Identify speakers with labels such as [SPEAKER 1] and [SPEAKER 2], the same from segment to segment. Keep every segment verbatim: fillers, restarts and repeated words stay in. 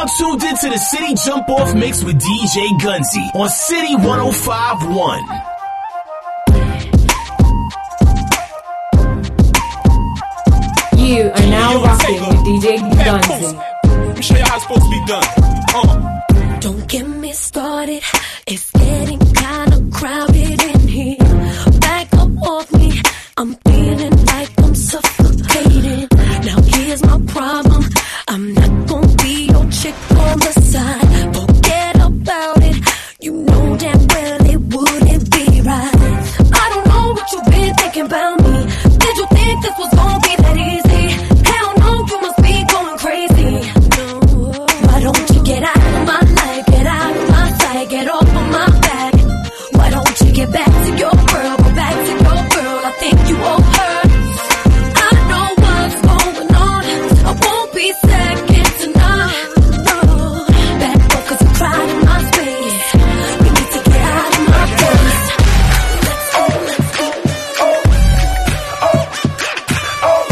[SPEAKER 1] now tuned into the City Jump Off Mix with D J Gunzy on City one oh five point one.
[SPEAKER 2] You are now rocking with D J Gunzy.
[SPEAKER 3] Let me show you how it's supposed to be done. Uh.
[SPEAKER 4] Don't get me started. It's getting kinda crowded in here. Back up off me. I'm feeling like I'm suffocating. Now here's my problem. I'm not gonna be your chick on the side. Forget about it. You know damn well it wouldn't be right. I don't know what you've been thinking about me. Did you think this was gonna be that easy? Hell no, you must be going crazy. No. Why don't you get out of my life? Get out of my sight. Get off of my back. Why don't you get back to your girl? Go back to your girl. I think you owe her. I know what's going on. I won't be second to none. No. Bad fuckers are crying in my space. You need to get out of my face. Let's go, let's go.
[SPEAKER 5] Oh, oh, oh,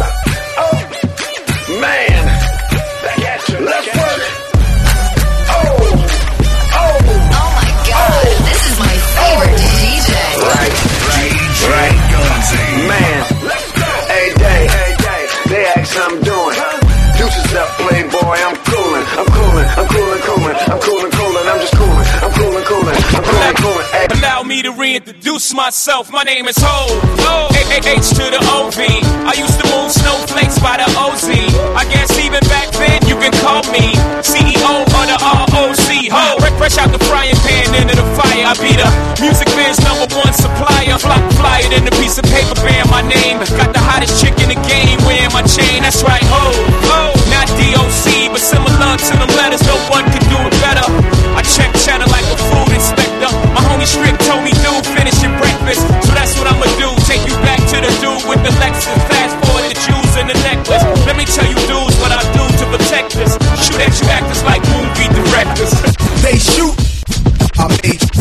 [SPEAKER 5] oh, man. Back at you. Let's work. Oh, oh.
[SPEAKER 6] Oh my God, this is my favorite D J.
[SPEAKER 5] Right, right, right. Man, hey day, hey day, they ask how I'm doing. Deuces up, playboy, I'm coolin', I'm coolin', I'm coolin', coolin', I'm coolin', coolin', I'm just coolin', I'm coolin', coolin', I'm coolin', coolin'. Hey.
[SPEAKER 3] Allow me to reintroduce myself. My name is Ho, Ho, H to the O V. I used to move snowflakes by the O Z. I guess even back then you can call me C E O of the R O C. Ho, fresh out the frying pan into the fire. I be the music band's number one supplier. Fly, fly it in a piece of paper, band my name. Got the hottest chick in the game wearing my chain. That's right, Ho, Ho. Not D O C, but similar to them letters. No one could do it better. I check cheddar like a food inspector. My homie Strip told me, dude, finish your breakfast. So that's what I'ma do. Take you back to the dude with the Lexus. Fast forward the jewels and the necklace. Let me tell you dudes what I do to protect us. Shoot at you actors like movie directors.
[SPEAKER 7] They shoot. I made you.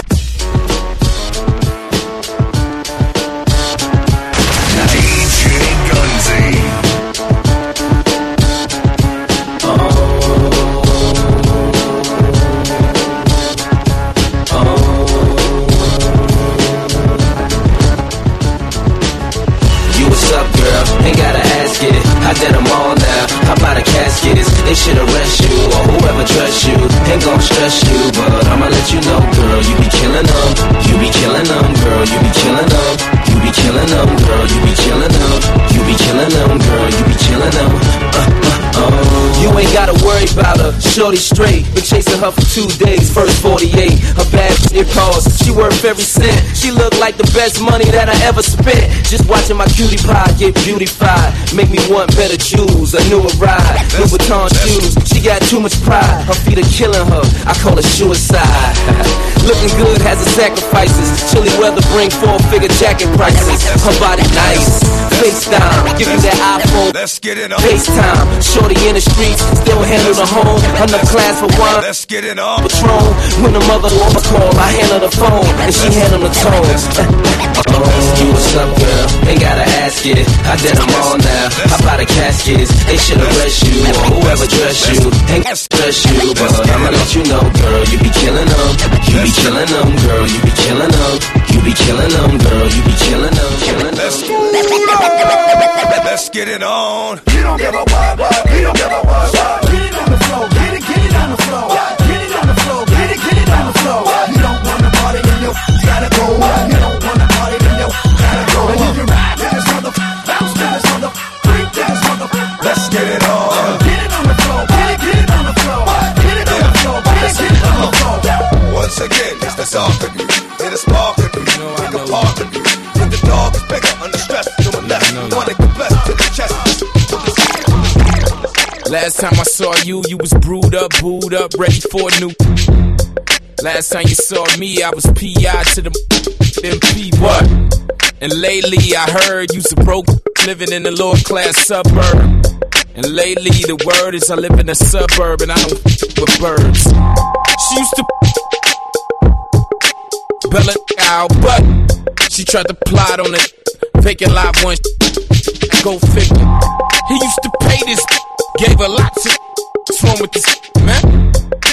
[SPEAKER 8] D J Gunzy.
[SPEAKER 9] Ain't gotta ask it, I did them all now. How about the caskets? They should arrest you, or whoever trusts you. Ain't gon' stress you, but I'ma let you know, girl. You be killing them, you be killing them, girl. You be killing them, you be killing them, girl. You be killing them, you be killing them, girl. You be killing them. Uh, uh, uh. You ain't gotta worry about her, shorty straight. Been chasing her for two days, first forty-eight. Her bad shit cost, she worth every cent. She look like the best money that I ever spent. Just watching my cutie pie get beautified, make me want better jewels, a newer ride, Louis Vuitton shoes. She got too much pride, her feet are killing her. I call it suicide. Looking good has its sacrifices. Chilly weather bring four-figure jacket prices. Her body nice, FaceTime, give you that iPhone.
[SPEAKER 8] Let's get it on.
[SPEAKER 9] FaceTime, shorty in the streets, still handle the home. Enough class for wine.
[SPEAKER 8] Let's get it on.
[SPEAKER 9] Patron, when the mother wanna call, I handle the phone and she handle the tone. Oh, you what's up, girl? Ain't gotta ask it. I did them all now. How about the caskets? They should arrest you, or whoever dress you. Ain't stress you, but I'ma let you know, girl. You be killing them, you be killing them, girl. You be killing them, you be killing them, girl. You be killing them, killing them.
[SPEAKER 8] Let's get it on.
[SPEAKER 7] You don't give a what, what? You don't give a what, what? Get it on the floor, get it, get it on the floor. Get it on the floor, get it, get it on the floor. You don't wanna party, then you gotta go. You don't wanna party, then you gotta go. And if you're right, then it's mother, bounce to this mother, freak to this mother.
[SPEAKER 8] Let's get it on.
[SPEAKER 7] Get it on the floor, get it, get it on the floor. Get it on the floor, get it, get it on the floor.
[SPEAKER 8] Once again, it's the song of you. It is spark of you. Pick a part of you. When the dog is bigger under stress, to my left, one that can bless to the chest.
[SPEAKER 3] Last time I saw you, you was brewed up, booed up, ready for a new. Last time you saw me, I was P I to the M P. What? And lately I heard you's a broke living in a lower class suburb. And lately the word is I live in a suburb and I don't with birds. She used to bell it out, but she tried to plot on it. Vacant lot one. Go figure. He used to pay this. Gave a lot to. What's wrong with this, man?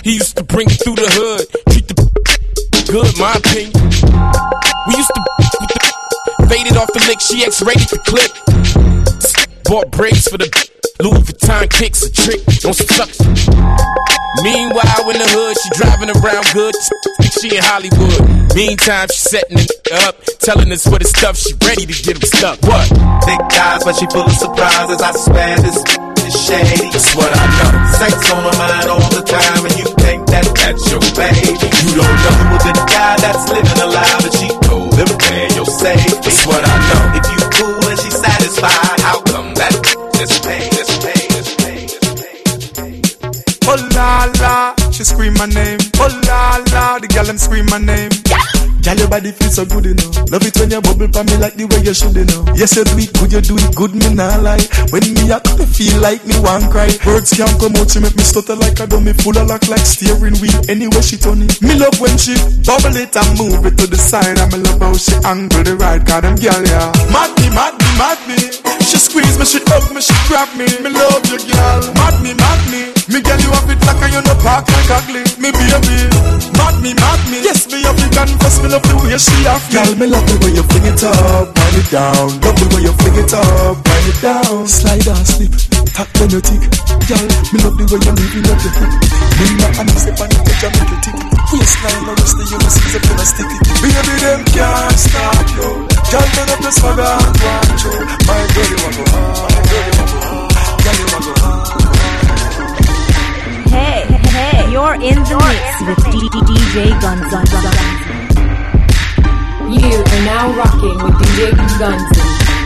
[SPEAKER 10] He used to bring it through the hood, treat the good, my opinion. We used to with the faded off the lick, she X-rated the clip. Bought braids for the Louis Vuitton kicks, a trick on some suction. Meanwhile, in the hood, she driving around good. She in Hollywood. Meantime, she setting it up, telling us what the stuff. She ready to get him stuck. What?
[SPEAKER 11] Thick thighs, but she full of surprises. I swear this is shady. That's what I know. Sex on her mind all the time, and you think that that's your baby. You don't know with the guy that's living alive, and she told him, man, you're safe. That's what I know. If you cool and she satisfied, how come that is pain, is pain, is pain, is pain, is pain?
[SPEAKER 12] Oh la la, she scream my name. Oh la la, the girl them scream my name. Girl, your body feels so good, you know. Love it when you bubble for me like the way you should, you know. Yes, you do it good, you do it good, me nah lie. When me a come, feel like me want cry. Words can't come out, she make me stutter like a dummy. Full of lock like steering wheel, anyway she turn it. Me love when she bubble it and move it to the side. And me love how she angle the ride, cause them girl, yeah. Mad me, mad me, mad me. She squeeze me, she hug me, she grab me. Me love you, girl. Mad me, mad me. Me girl, you have it like a you no park like ugly. Me baby. Mad me, mad me. Yes, me have it confess me. Love the way she have me. Girl, me love the way you fling it up, wind it down. Love the way you fling it up, wind it down. Slide and slip, tap when you tick. Girl, me love the way you leave it up your foot. Me not and step on the edge and make it tick. Waistline, no rest the you must seize up and stick it. Baby, them can't stop you. Girl, turn up the swagger and want you. My girl, you want to go hard. My girl, you want to go hard. Girl, you want to go hard.
[SPEAKER 13] Hey, hey, you're in the mix with D J Gunzy.
[SPEAKER 2] You are now rocking with D J Gunzy.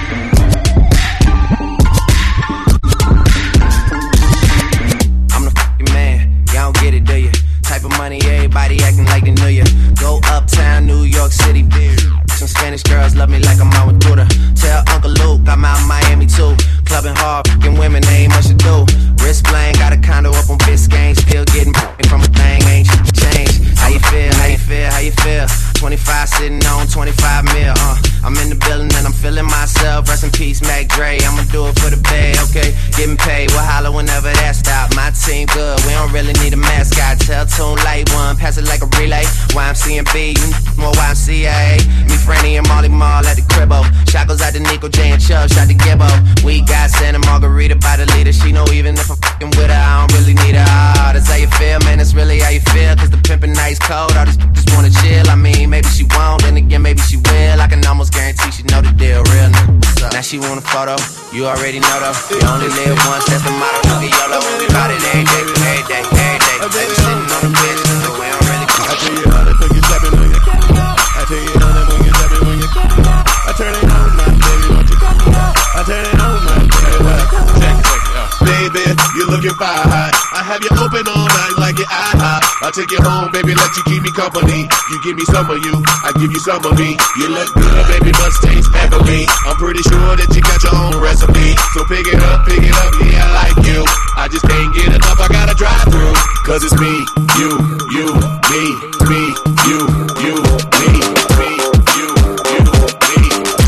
[SPEAKER 9] I'm the f***ing man, y'all don't get it, do you? Type of money, everybody acting like they knew ya. Go uptown, New York City, bitch. Some Spanish girls love me like I'm out with Buddha. Tell Uncle Luke I'm out in Miami too. Clubbing hard, f***ing women, they ain't much to do. Wrist playing, got a condo up on Biscayne. Still getting from a thing, ain't shit changed. How you feel, how you feel, how you feel? twenty-five sitting on twenty-five mil, uh I'm in the building and I'm feeling myself. Rest in peace, Mac Dre, I'ma do it for the bay, okay? Getting paid, we'll holler whenever that stop. My team good, we don't really need a mascot. Tell Tune Light One, pass it like a relay. Y M C and B, you more Y M C A. Me, Franny, and Molly Mall at the cribbo. Shot goes out to Nico J and Chubb, shot to Gibbo. We got Santa Margarita by the leader. She know even if I'm fucking with her, I don't really need her. Oh, that's how you feel, man, that's really how you feel. Cause the pimpin' nice cold, all these just wanna chill. I mean, maybe she won't, then again, maybe she will. I can almost guarantee she know the deal, real nigga. Now she want a photo, you already know though. You only live once, that's the motto. Look at YOLO, we bout it every day, every day, every day. Baby sitting on the bench, so we don't really care. I tell you how to fuck you steppin' when you I tell you how to fuck you steppin' when you I turn it on, my baby, won't you come I turn it on, my baby. Check, check, baby, you looking fine. I have you open all night like your IHOP. I'll take you home, baby, let you keep me company. You give me some of you, I give you some of me. You look good, baby, must taste heavily. I'm pretty sure that you got your own recipe. So pick it up, pick it up, yeah, I like you. I just can't get enough, I gotta drive through. Cause it's me, you, you, me, me, you, you, me, me, you, you, me.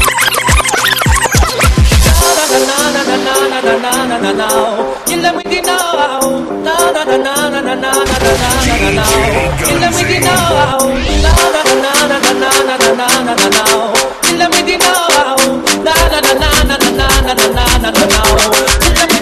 [SPEAKER 14] Na na na na na na na na na na. You let me know. Na na na na na na na na na na. You let me know. Na na na na na na na na na na na. You let me know. Na na na na na na na na na na na.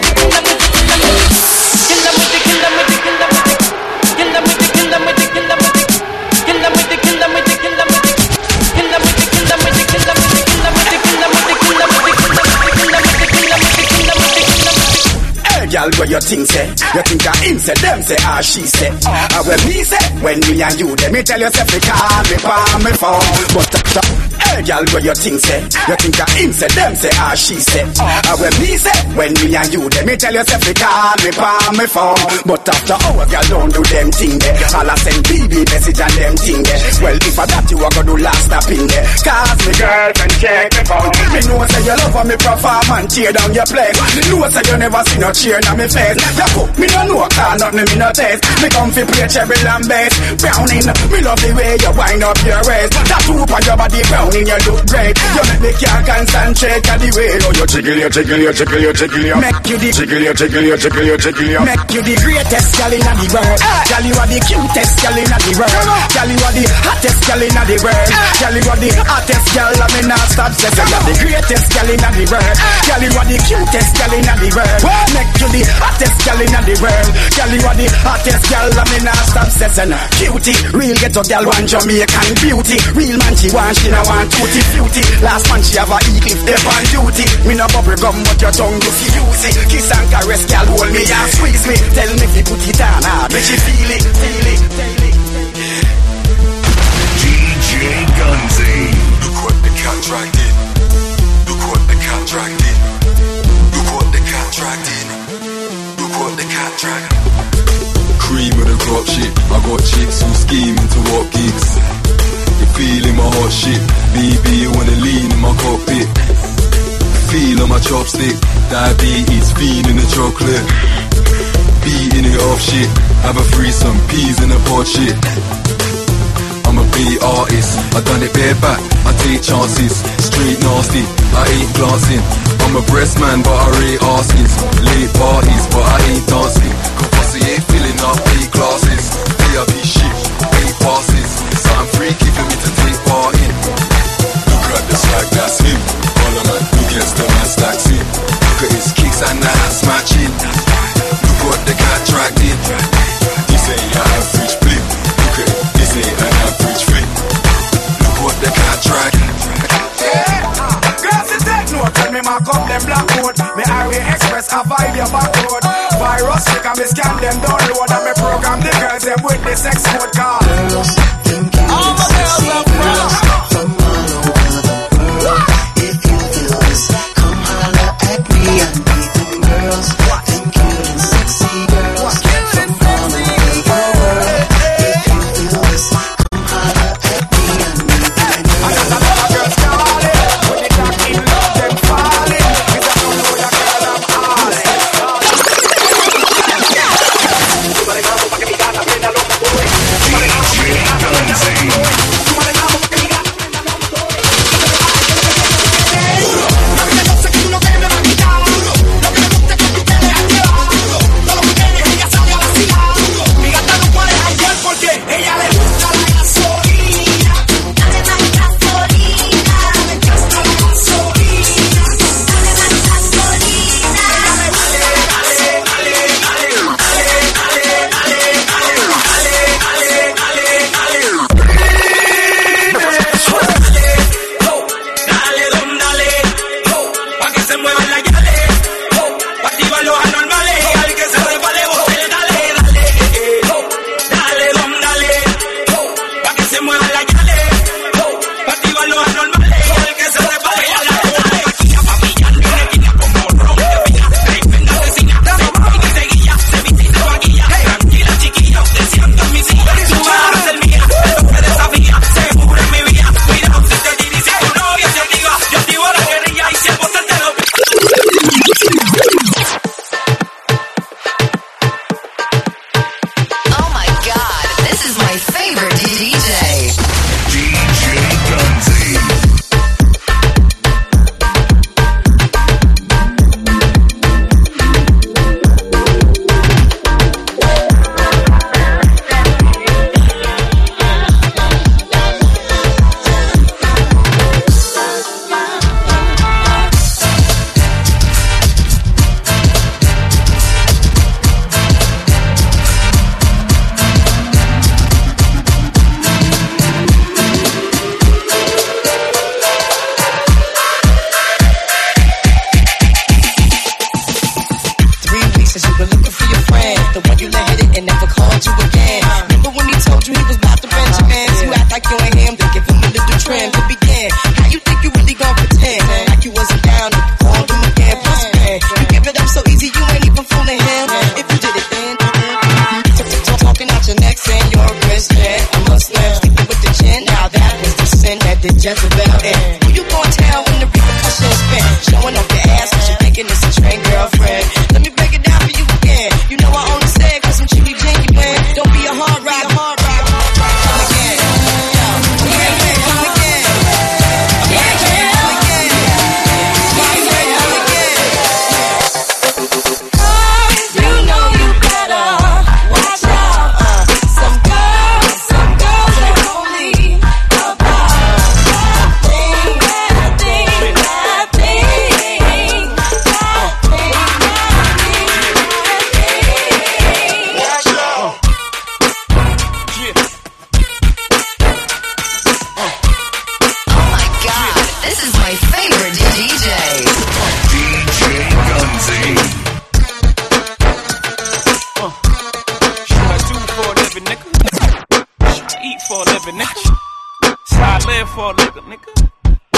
[SPEAKER 15] Girl, what you think say? You think I him say, them say, ah, she say. Ah, well, me say, when me and you, let me tell yourself, they call me for me phone. But, uh, hey, girl, what you think say? You think I him say, them say, ah, she say. Ah, well, me say, when me and you, let me tell yourself, they call me for me phone. But after hour, girl, don't do them thing there. All I send B B message and them thing there. Well, if I that you, I go do last stop in there. Cause me girlfriend check me phone. Me know say you love me perform and tear down your place. Me know say you never see no cheer. on me face. You cook me no know, call nothing me no taste. Me come fi play cherry and bass. Browning, me love the way you wind up your waist. Tattoo on your body, browning, you look great. You make me can't concentrate on the way. Oh, you jiggle, you jiggle, you jiggle, you jiggle, you make you the jiggle, you jiggle, you jiggle, you jiggle, you make you the greatest girl in the world. Girl, you are the cutest girl in the world. Girl, you are the hottest girl in the world. Girl, you are the hottest girl. I mean, not stop saying you're the greatest girl in the world. Girl, you are the cutest girl in the world. Make you the hottest girl in the world. Girl, you are the hottest girl. I mean, not stop saying cutie. Real ghetto girl want Jamaican beauty. Real man she want, she no want tutti fruity. Last man she have a e-cliff there on duty. Me no bubble gum but your tongue you see use it. Kiss and caress girl hold me and squeeze me. Tell me if you put it on hard, make she feel it, feel it, feel it.
[SPEAKER 5] D J Gunzy.
[SPEAKER 8] Look what the contract did. Look what the contract did. Look what the contract did. Look what the contract.
[SPEAKER 16] Cream of the crop shit. I got chicks who scheming to walk gigs. You feeling my hot shit. Baby, you wanna lean in my cockpit. Feel on my chopstick. Diabetes, feeling the chocolate. Beating it off shit. Have a threesome, peas in a pot shit. I'm a beat artist, I done it bareback, I take chances. Straight nasty, I ain't glancing. I'm a breast man but I rate asses. Late parties but I ain't dancing. Cause pussy ain't filling up eight glasses. V I P shit, eight passes. Something freaky for me to take part in. Look at the swag, that's him. All of my who gets the man stacks in. Look at his kicks and the hands matching. Look what the contract did. This ain't your average blip. Look at it, this ain't an average flip. Look what the contract.
[SPEAKER 15] Yeah, girls is take note. Tell me my cup them black coat. Me Highway Express a vibe your back road. Virus check and me scan them download. And me program the girls them with the sex code card. All the girls are proud. From all over the world. If you feel this, come holler at me. I need them girls. Them cute and sexy girls. From all over the world. If you feel this, come holler at me. I need them girls. I got a lot of girls calling. When they talk in love, them falling. Cause I don't know your girl, I'm calling. Jezebel. And who you gon' tell when the repercussions spin? Showing off your ass, cause you're thinking it's a trained girlfriend. Let me break it down for you
[SPEAKER 3] for a nigga, nigga.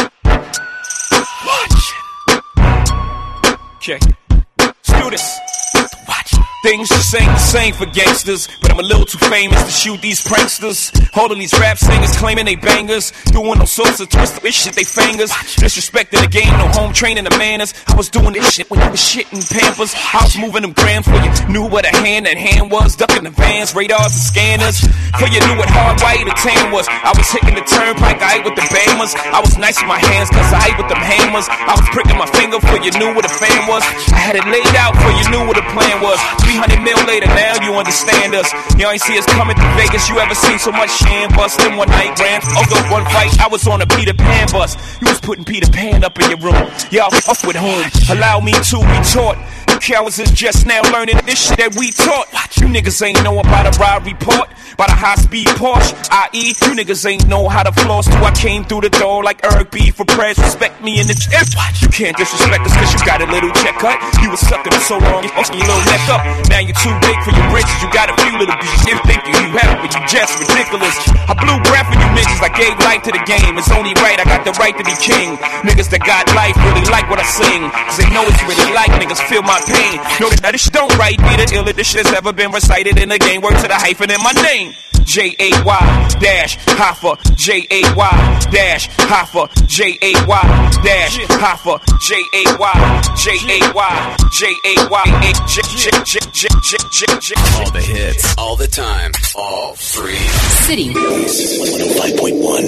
[SPEAKER 3] Watch. Okay. Let's do this. Watch. Things just ain't the same for gangsters, but I'm a little too famous to shoot these pranksters. Holding these rap singers, claiming they bangers, doing all sorts of twisted shit, they fingers. Disrespecting the game, no home training the manners. I was doing this shit when you was shitting Pampers. I was moving them grams for you knew what a hand and hand was, ducking the vans, radars and scanners. For you knew what hard white or tan was. I was hitting the turnpike, I ate with the bammers. I was nice with my hands, cause I ate with them hammers. I was pricking my finger for you knew what a fan was. I had it laid out for you knew what a plan was. three hundred mil later, now you understand us. You ain't see us coming to Vegas. You ever seen so much sham bust in one night ran? Although one fight, I was on a Peter Pan bus. You was putting Peter Pan up in your room. Y'all off with whom? Allow me to be taught. Cowards is just now learning this shit that we taught. You niggas ain't know about a robbery report, about a high-speed Porsche, that is, you niggas ain't know how to floss till I came through the door like Eric B for press. Respect me in the gym. You can't disrespect us cause you got a little check cut. You was sucking for so long, you fucking your little neck up. Now you're too big for your britches. You got a few little bitches thinking you have, but you just ridiculous. I blew breath for you bitches, I gave life to the game. It's only right, I got the right to be king. Niggas that got life really like what I sing, cause they know it's really like niggas feel my pain. Know that this shit don't write me the illest this shit has ever been recited in the game. Word to the hyphen in my name. J A Y dash Hoffa, J A Y dash Hoffa, J A Y dash Hoffa, J A Y, J A Y, J A Y, J J J J J J.
[SPEAKER 17] All the hits, all the time, all free.
[SPEAKER 13] City.
[SPEAKER 17] one oh five point one.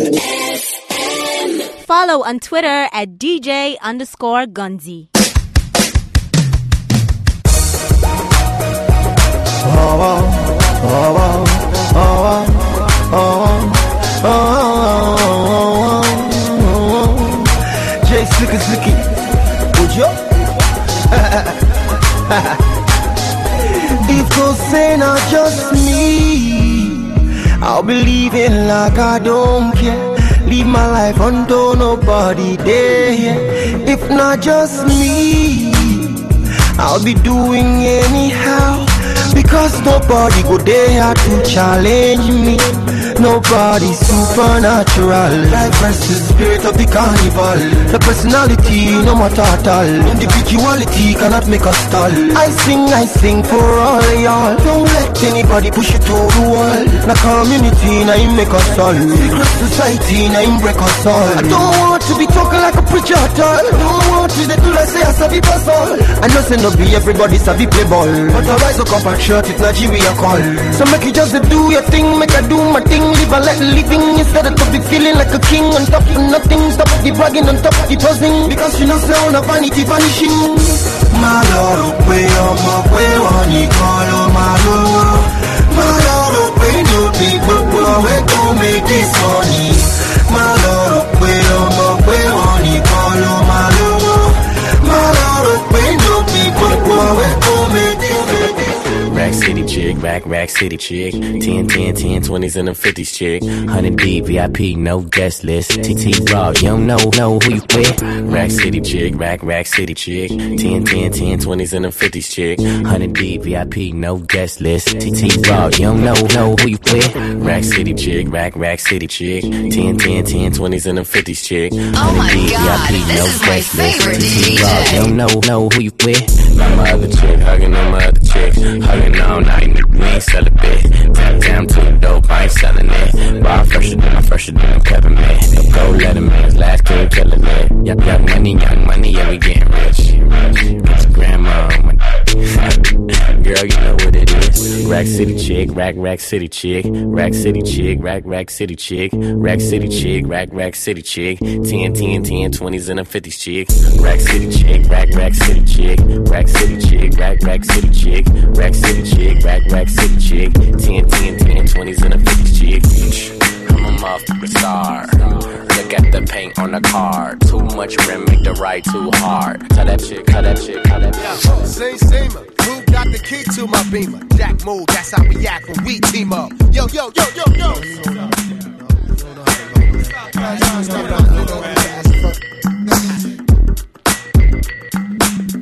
[SPEAKER 13] Follow on Twitter at D J underscore Gunzy.
[SPEAKER 7] Oh, oh, oh, oh, oh, oh, oh, Jay Slicky Slicky, would you? If those say not just me, I'll be leaving like I don't care. Leave my life undone, nobody there. If not just me, I'll be doing anyhow. Because nobody go there to challenge me. Nobody supernatural. Life versus spirit of the carnival. The personality no matter at all. Individuality cannot make us stall. I sing, I sing for all y'all. Don't let anybody push you to the wall. The community na him make us all. Secret society na him break us all. I don't want to be talking like a preacher at all. I don't want to do like say I sabi pass all. I know say no be everybody sabi play ball, but I rise up and shirt it Nigeria call. So make you just do your thing, make I do my thing. Live and let living instead of be feeling like a king. On top of nothing, stop the bragging on top of the buzzing. Because you know say on a vanity vanishing. My lord, way on my way on you call on my lord. My lord, way no people we go make this money. My lord, way on my way on you call on my lord. My lord, way no people we go make this money.
[SPEAKER 9] Rack City chick, rack, rack city chick. ten, ten, ten, twenties and the fifties chick. one hundred D, V I P, no guest list. T T Raw, you don't know, know who you with. Rack City chick, rack, rack city chick. ten, ten, ten, twenties and the fifties chick. one hundred D, V I P, no guest list. T T Raw, you don't know, know who you with. Rack City chick, rack, rack city chick. ten, ten, ten, twenties and the fifties chick.
[SPEAKER 6] Oh my god, this is my favorite D J.
[SPEAKER 9] You don't know, know who you with. Got my other chick, hugging on my other chick. Hugging all night, we ain't sell a bit. Tap down to the dope, I ain't selling it. Bar fresher than I'm fresher than I'm Kevin, man. Go let him in, last king killing it. Young, young money, young money, yeah, we getting rich. Get your grandma, girl, you know what it is. Rack City chick, rack, rack city chick. Rack City chick, rack, rack city chick. Rack City chick, rack, rack city chick. ten, ten, ten, twenties and the fifties chick. Rack City chick, rack, rack city chick. Rack City chick, rack, rack city chick. Rack City chick, rack, rack city chick. ten, ten, ten, twenties and the fifties chick. I'm a motherfucking star. Look at the paint on the car. Too much rim make the ride too hard. Tell that chick, cut that chick, cut that chick.
[SPEAKER 18] Same, same. Who got the key to my beamer? Jack move, that's how we act when we team up. Yo, yo, yo, yo, yo.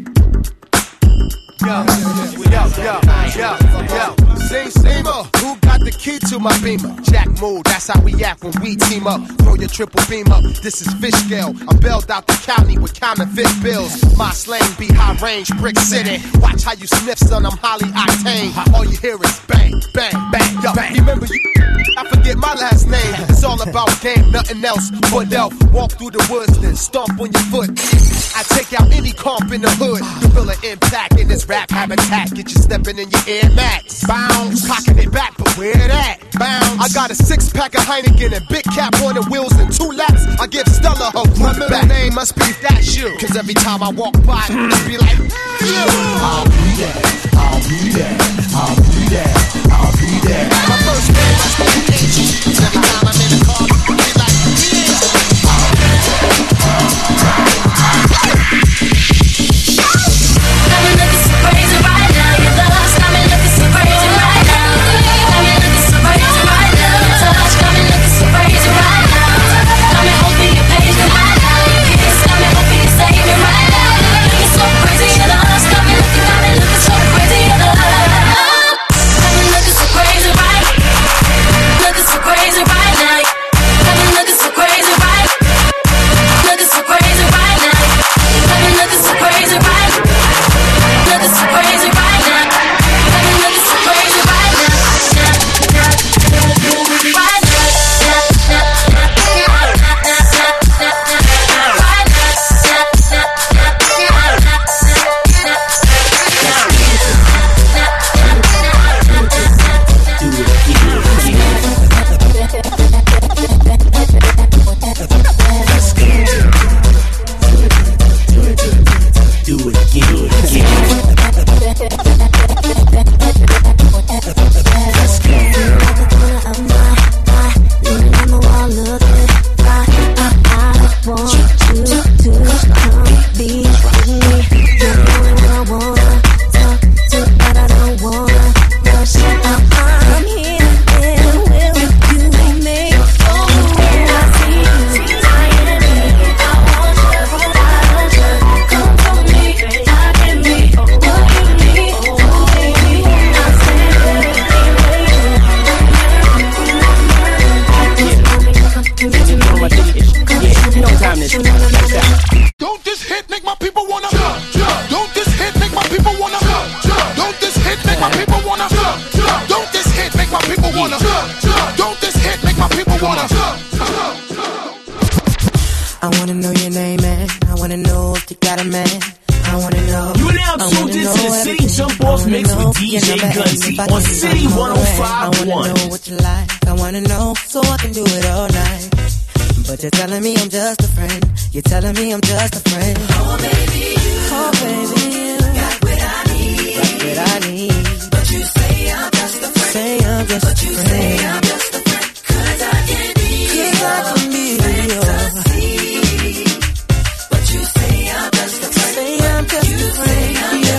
[SPEAKER 18] Yo, yo, yo, yo, yo. Same, same. Who got got the key to my beamer. Jack Mood, that's how we act when we team up. Throw your triple beam up, this is fish scale. I bailed out the county with counterfeit bills. My slang be high range, brick city. Watch how you sniff, son, I'm highly octane. All you hear is bang, bang, bang. Yo, remember you, I forget my last name. It's all about game, nothing else but elf. Walk through the woods, then stomp on your foot. I take out any comp in the hood. Gorilla impact in this rap habitat. Get you stepping in your Air Max. Bounce, cocking it back, but where that? Bounce. I got a six pack of Heineken and big cap on the wheels and two laps. I give Stella her group. My middle back. Name must be That Shoe. Cause every time I walk by, it be like, I'll be there, I'll be there, I'll be there, I'll be there. My first name must be H. Every time I'm in the car, it be like, got me looking so crazy right now. Your love's got me looking so crazy right now. Got me looking so crazy right now. Your touch got me looking so crazy right now. Got me hoping you page me right now. Your kiss got me hoping you save me right now. Looking so crazy, your love's got me looking, got me looking so crazy, your love. Got me looking so crazy right. Looking so crazy right now. Got me looking so crazy right. Looking so crazy right now. Got me looking so crazy right. Looking so crazy right now. Got me looking so crazy right now. Right now.
[SPEAKER 7] Don't this hit make my people wanna jump, jump. Don't this hit make my people wanna jump, jump. Don't this hit make my people wanna jump, jump. Don't this hit make my people wanna jump, jump. Don't this hit make my people wanna jump, jump.
[SPEAKER 19] I wanna know your name, man. I wanna know if you got a man. I wanna know.
[SPEAKER 1] You now tuned into the City Jump Off Mix with D J Gunsy on City one oh five point one.
[SPEAKER 19] I wanna know what you like. I wanna know so I can do it all night. But you're telling me I'm just a friend. You're telling me I'm just a friend. Oh baby, oh baby, you got what I need. Got what I need. But you say I'm just a friend. Say I'm just but a you friend. Say I'm just a friend. Cause I can be. Cause I can be yours. But you say I'm just a friend. Say I'm just you a friend.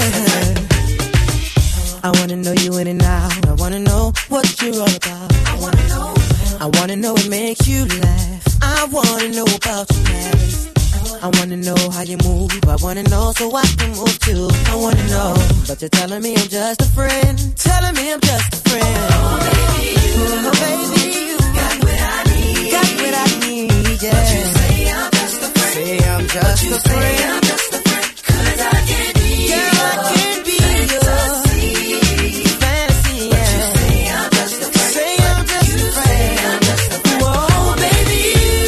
[SPEAKER 19] Yeah. I wanna know you in and out. I wanna know what you're all about. I wanna know. I wanna know what makes you laugh. I wanna know about your past. I wanna know how you move. I wanna know so I can move too. I wanna know, but you're telling me I'm just a friend. Telling me I'm just a friend. Oh baby, you, oh, baby, you got what I need. Got what I need, yeah. But you say I'm just a friend. Say I'm just but you a friend. Say I'm just a friend. Cause I can be yours. Girl, I can be yours. Fantasy, yeah. But you say I'm just a friend. Say I'm just a friend. I'm just a friend. Whoa, baby.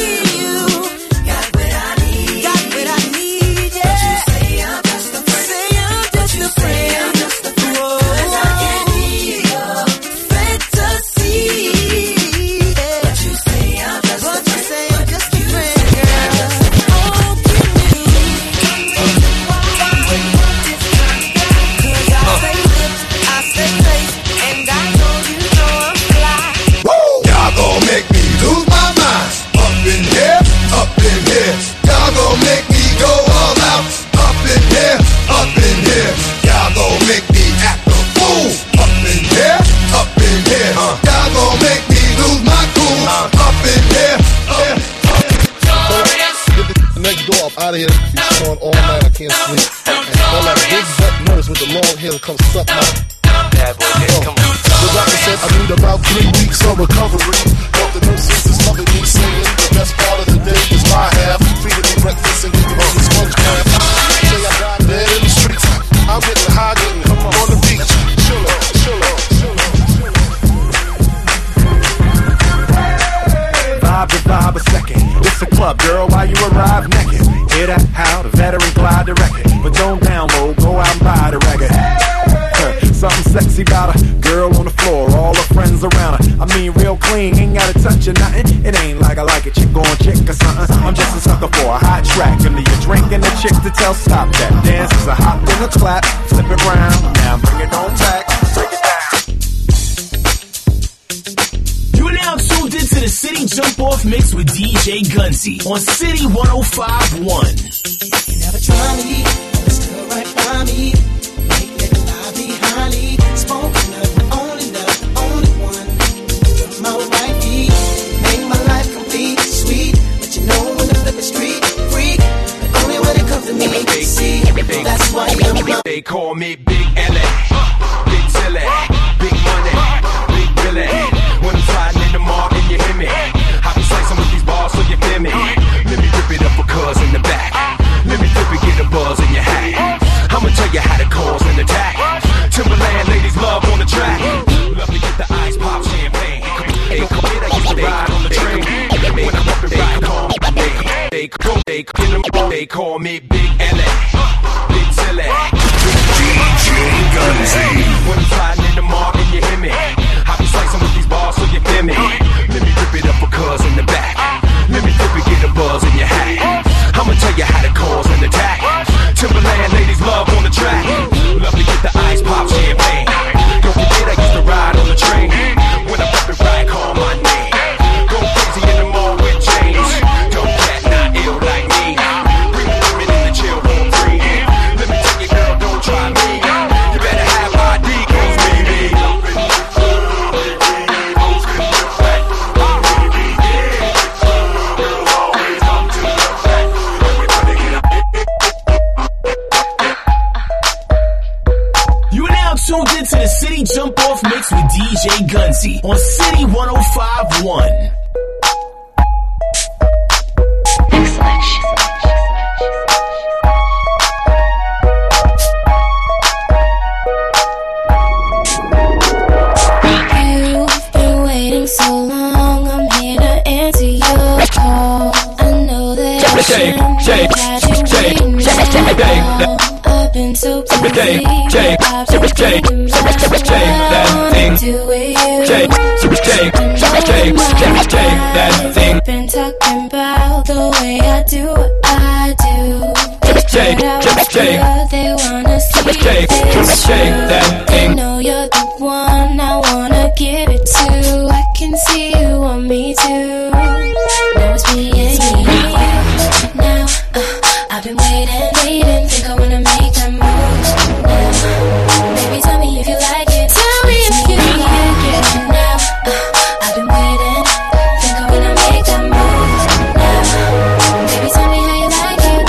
[SPEAKER 20] Out of here, she's going all night, I can't sleep. And all that big butt nurse with the long hair comes suck my bad boy, come on. doctor said I need about three weeks of recovery. But the nurses is loving me, saying the best part of the day is my half. Feeding me breakfast and giving me a sponge bath. Say I got dead in the streets. I'm getting high, getting on the beach. Chill out, chill out, chill out.
[SPEAKER 11] Vibe to vibe a second. It's a club, girl, while you arrive naked. Hear that? How the veteran glide the record. But don't download, go out and buy the record. Something sexy about her, girl on the floor, all her friends around her. I mean, real clean, ain't gotta touch or nothing. It ain't like I like a chick on chick or something. I'm just a sucker for a hot track. And me a drink and a chick to tell stop that. Dance is a hop and a clap, flip it round. Now bring it on back, break it down.
[SPEAKER 1] You're now tuned into the City Jump Off Mix with D J Gunzy on City one oh five point one.
[SPEAKER 19] You never try me, but still right by me. Highly spoken of, the only love, the only one. From my right feet, make my life complete, sweet. But you know when the flip is street freak, but only when it comes to me, they see. That's why I'm my.
[SPEAKER 3] They call me Big L A, Big Tilly, Big Money, Big Billy. When I'm sliding in the market, you hear me. I be slicing with these bars so you feel me. Let me rip it up for cuz in the back. Let me flip it, get a buzz in your hat. I'ma tell you how to cause an attack. Timberland ladies love on the track. Love to get the ice pop champagne. They come in, I used to ride on the train. When I'm up and ride home, they they go they in them. They call me Big L A, Big Tilly, D J Gunzy. When I'm sliding in the market, you hear me. I be slicing with these bars so you feel me. Let me rip it up for cuz in the back. Let me flip it, get a buzz in your hat. I'ma tell you how to cause an attack. Timberland ladies love on the track. Love to get the ice pop champagne. Don't forget I used to ride on the train. When I rip it right, call my name. Go crazy in the mall with James. Don't cat not ill like me. Bring the women in the chill for free. Let me tell you, girl, don't try me. You better have I D, cause baby.
[SPEAKER 1] Tuned into the City Jump Off Mix with D J Gunzy on City one oh five point one.
[SPEAKER 4] You've been waiting so long, I'm here to answer your call. I know that I've been waiting long. I've been so busy, I've been thinking about what I wanna do with you. And all my mind, been talking about the way I do what I do. But I was good, they wanna see this true. They know you're the one I wanna give it to. I can see you want me too. Now it's me and you. Now uh, I've been waiting, waiting, think I wanna make that move now. Baby, tell me if you like it. Tell me if you like it. Now uh, I've been waiting, think I wanna make that move now. Baby, tell me how you like it.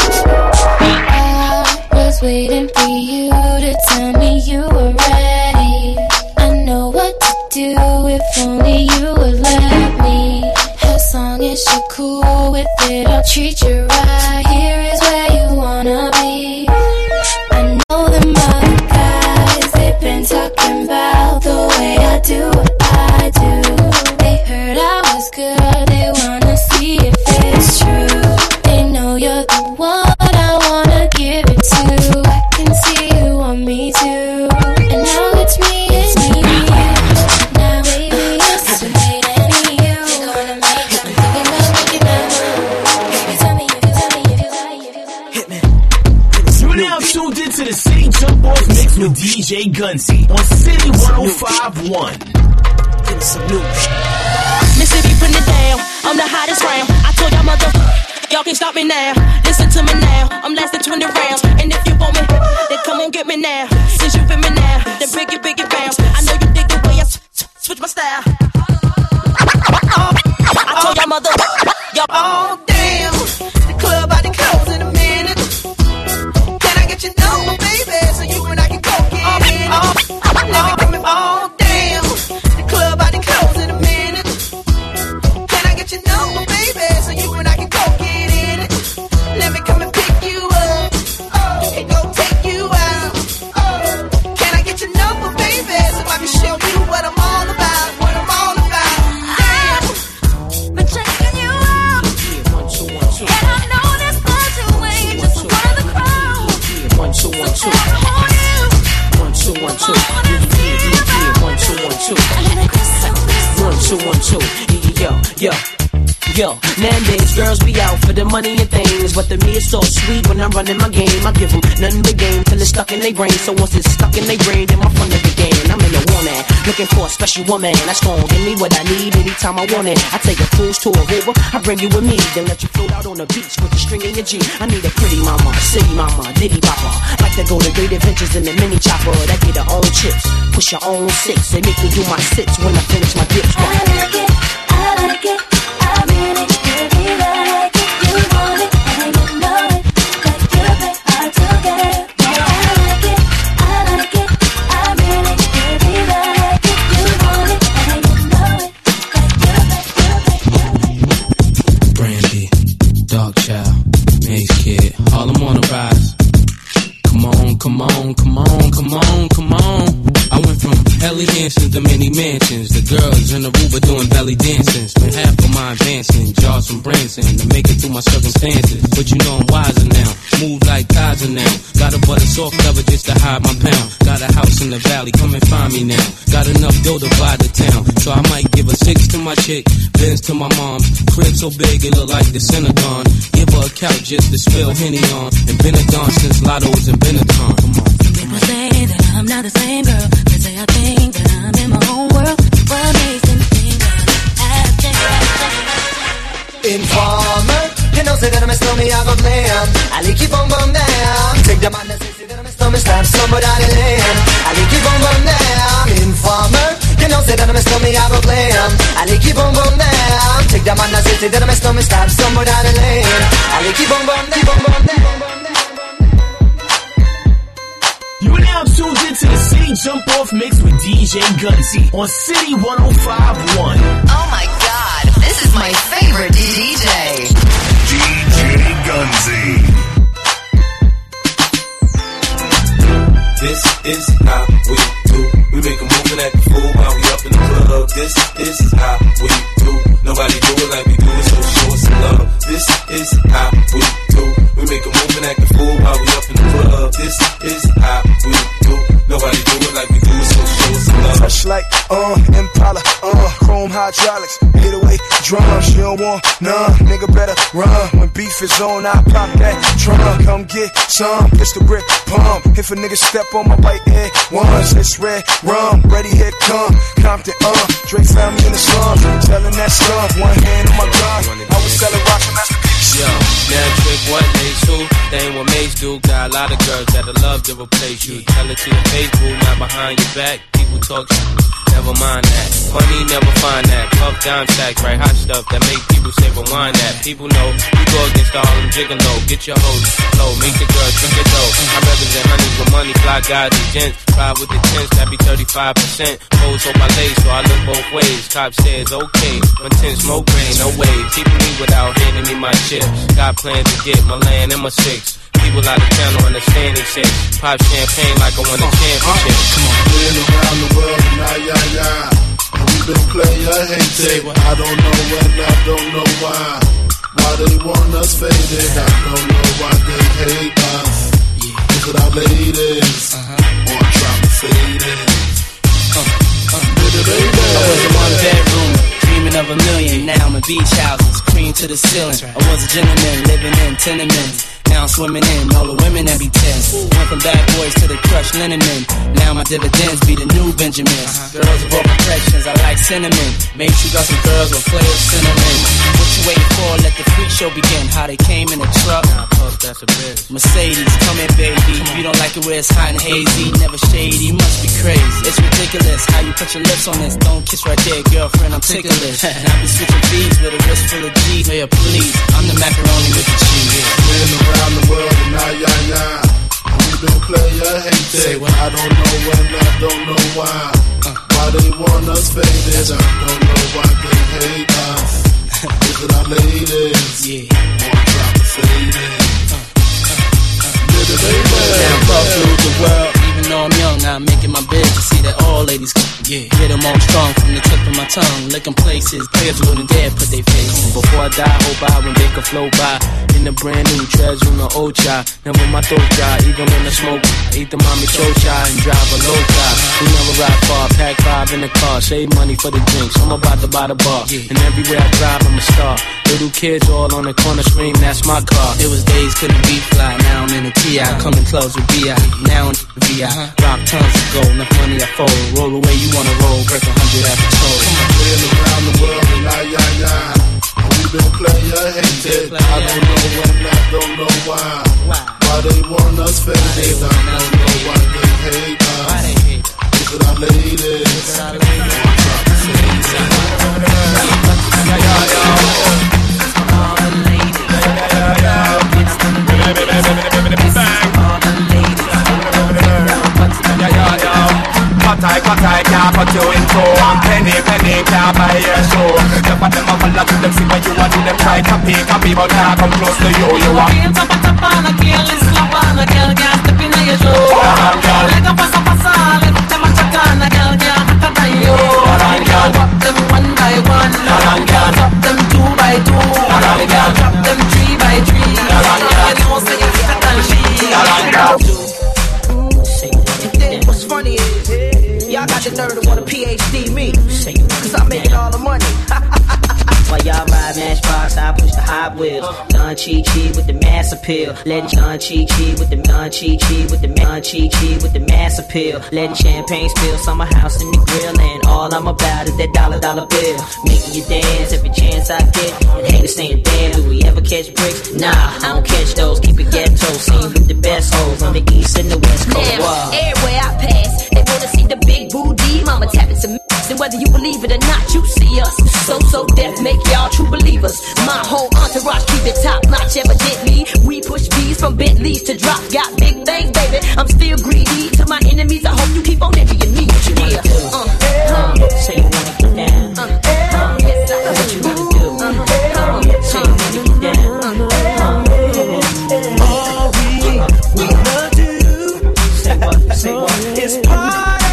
[SPEAKER 4] I was waiting for you to tell me you were ready. I know what to do if only you would let me. As long as you're cool with it, I'll treat you right. Here is where you wanna be. I know them other guys, they've been talking about the way I do what I do. They heard I was good, they wanna see if it's true. They know you're the one I wanna give it to. I can see you want me too. And now it's me and you. Now baby, I've been waiting for you. Think I wanna make that, I'm thinking about making that move. Baby, tell me if you, tell me if you like, if you like. Hit me.
[SPEAKER 1] You're now tuned into the City Jump Off Mix with D J Gunzy on City one oh five point one.
[SPEAKER 21] Mississippi putting it down, I'm the hottest round. I told y'all mother, y'all can't stop me now. Listen to me now, I'm lasting twenty rounds. And if you want me, then come on get me now. Since you feel me now, then bring it, bring it bounce. I know you dig the way I switch my style. I told y'all mother, y'all.
[SPEAKER 19] Oh damn, the club about to close in a minute. Can I get your number, baby, so you and I can go get it? Oh, let me come in. Oh damn,
[SPEAKER 10] Yo, nowadays girls be out for the money and things, but to me it's so sweet when I'm running my game. I give them nothing but game till it's stuck in their brain. So once it's stuck in their brain, then my fun of the game. I'm in a woman, looking for a special woman that's gon' give me what I need anytime I want it. I take a cruise to Aruba, I bring you with me, then let you float out on the beach with the string in your G. I need a pretty mama, city mama, ditty papa. Like to go to great adventures in the mini chopper that get her own chips, push your own six, they make me do my sits when I finish my dips.
[SPEAKER 4] I like it, I like it, I really, really like it. You want it, and you know it, like you play hard to get it. I like it, I like it, I really, really like it. You want it, and you know it, like you play,
[SPEAKER 9] Brandy, Dark Child, Mace Kid, Harlem on the rise. Come on, come on, come on, come on, come on. I went from Helly Hansons to many mansions. The girls in Aruba doing belly dancing. Spent half of my advancing, jars from Branson to make it through my circumstances. But you know I'm wiser now, move like Kaiser now. Got a butter soft cover just to hide my pound. Got a house in the valley, come and find me now. Got enough dough to buy the town, so I might give a six to my chick, Benz to my mom's. Crib so big it look like the Synagogue. Give her a couch just to spill Henny on. And been a gone since Lotto's and Benetton. Come on.
[SPEAKER 4] People say that I'm not the same girl. They say I think that I'm in my own world. What makes them think that I think
[SPEAKER 7] Informer, you know say that I'm a snowman, I go blam. I like keep on bum down. Take the man that say that I'm a snowman, stab somebody on the land. I like keep on bum down. Informer, you know say that I'm a snowman, I go blam. I like keep on bum down. Take the man that say that I'm a snowman, stab somebody on the land. I like keep on bum down, keep on bum down.
[SPEAKER 1] You are now tuned into the City Jump Off Mix with D J Gunzy on City one oh five point one.
[SPEAKER 6] Oh my god, this is my favorite D J.
[SPEAKER 5] D J Gunzy.
[SPEAKER 11] This is how we do. We make a move and act a fool while we up in the club. This is how we do. Nobody do it like we do it, so show us some love. This is how we do. We make a move and act a fool while we up in the club. This is how we do. Nobody do it like we do it, so show us some love.
[SPEAKER 12] Touch like, uh, Impala, uh, chrome hydraulics, hit away drums, you don't want none, nigga better run. When beef is on, I pop that drum, come get some, pistol grip, pump. If a nigga step on my right head, once it's red rum, ready here come, Compton, uh, Drake found me in the slums, telling that stuff, one hand on my gun, I was selling rocks from Masterpiece.
[SPEAKER 9] Yo, now trick what Mace who? They ain't what Mace do. Got a lot of girls that'll love to replace you. Tell it to your Facebook, not behind your back. People talk shit, never mind that. Money never find that. Puff dime stacks, right? Hot stuff that make people say rewind that. People know you go against the Harlem Gigolo. Get your hoes low, make the girls drink it though. I represent honeys with money, fly guys and gents. Ride with the tents, that be thirty-five percent. Hoes on my lace, so I look both ways. Cop says okay, when ten smoke rain, no way. Keeping me without handing me my chips. Got plans to get my land and my six. People out of town don't understand these shit. Pop champagne like I won a championship.
[SPEAKER 20] Come on, been around the world and I, yeah, yeah. And we been player hated. I don't know when, I don't know why. Why they want us faded. I don't know why they hate us. Look at our ladies. On trying to fade it.
[SPEAKER 10] Uh, uh. I was in one bedroom, dreaming of a million. Now I'm in beach houses, cream to the ceiling. I was a gentleman living in tenements. Now I'm swimming in all the women that be tense. Went from bad boys to the crushed linen men. Now my dividends be the new Benjamins. Girls with all complexions, I like cinnamon. Make sure you got some girls with flavor cinnamon. What you waiting for? Let the freak show begin. How they came in a truck. Nah, puff, that's a bitch. Mercedes, come in, baby. If you don't like it where it's hot and hazy, never shady, must be crazy. It's ridiculous how you put your lips on this. Don't kiss right there, girlfriend, I'm ticklish. And I be switching beats with a wrist full of G's. Hey, please, I'm the macaroni with the cheese.
[SPEAKER 20] Been around the world and I, yeah, yeah. And we been player hated. I don't know when, I don't know why. Uh, why they want us faded. I don't know why they hate us. Look at our ladies. Yeah. More drop to fade it. Uh, uh, uh,
[SPEAKER 10] Now I'm all through the world. Even though I'm young, now I'm making my bid to see that all ladies come. Yeah, get them all strong from the tip of my tongue. Licking places, players wouldn't dare put their face. Before I die, hope I when they could flow by. In a brand new treasure, no old child. Never my throat dry, even when I smoke. I eat the mommy chocha and drive a low car. We never never ride far. Pack five in the car, save money for the drinks. I'm about to buy the bar, and everywhere I drive, I'm a star. Little kids all on the corner scream, that's my car. It was days couldn't be fly, now I'm in a T I. Coming close with B I, now in V I. Rock tons of gold, enough money I fold. Roll away, you wanna roll, break a hundred after toll.
[SPEAKER 20] Playing around the world and I, yeah, yeah. We been player hated. I don't know when, I don't know why. Why they want us faded. I don't know why they hate us. Look at our ladies.
[SPEAKER 11] Cut I, cut I, can't put you in two. And penny, penny, can't buy your show. The for them a follow to them, see what you want to them. Try copy, copy, but can't come close to you. You want
[SPEAKER 14] can't tap, tap on a girl, it's slap on a girl, can't step in your show. Like a pasa, pasa, let them a check on a girl, can't hack on you. Drop them one by one, drop them two by two, drop them three by three. You know, say you hack on she. What's funny is, y'all got the nerve to want a P H D me, cause I'm making all the money.
[SPEAKER 2] While y'all ride Matchbox, I push the Hot Wheels. Done Chi Chi with the mass appeal. Letting Done Chi Chi with the Done Chi Chi with the Done Chi Chi with the mass appeal. Letting champagne spill, summer house in the grill, and all I'm about is that dollar dollar bill. Making you dance every chance I get. And haters saying, damn, do we ever catch bricks? Nah, I don't catch those. Keep it ghetto, seen with the best hoes on the east and the west coast.
[SPEAKER 4] Now, everywhere I pass, they wanna see the big booty. Mama tapping some mix, and whether you believe it or not, you see us. So so deaf, make y'all true believers. My whole entourage keep it top notch. Evidently, we push B's from Bentleys to drop. Got big things, baby. I'm still greedy. To my enemies, I hope you keep on envying me. What you wanna do? Uh, uh,
[SPEAKER 2] say you wanna get down.
[SPEAKER 4] Uh, uh, yes, I
[SPEAKER 2] what you wanna do? Uh, uh, say you wanna get down.
[SPEAKER 14] All we wanna do,
[SPEAKER 2] say what? Say what?
[SPEAKER 14] It's party.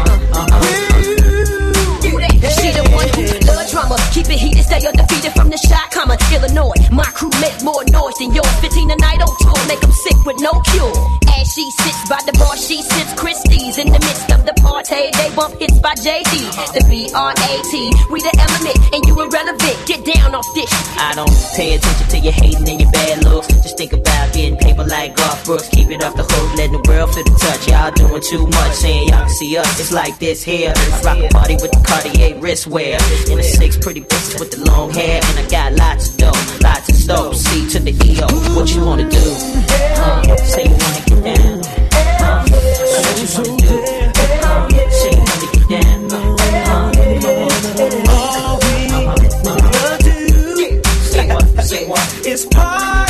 [SPEAKER 4] She the one who love drama. Keep it heated, stay undefeated from the shot comma. Illinois, my crew make more noise than yours. Fifteen a night on tour, make them sick with no cure. As she sits by the bar, she sips Christie's. In the midst of the party, they bump hits by J D. The B R A T, we the element, and you irrelevant. Get down off this.
[SPEAKER 2] I don't pay attention to your hating and your bad looks. Just think about getting paper like Garth Brooks. Keep it off the hook, letting the world feel the touch. Y'all doing too much, saying y'all can see us. It's like this here. I rock a party with the Cartier wristwear. In a six pretty bitches with the long hair. And I got lots of dough, lots of stove. C to the E O, what you wanna do? Uh, say you wanna get down. Uh, what you wanna do? Uh, say you wanna get down. Uh,
[SPEAKER 14] all we wanna do,
[SPEAKER 2] say what? Say what?
[SPEAKER 14] It's party.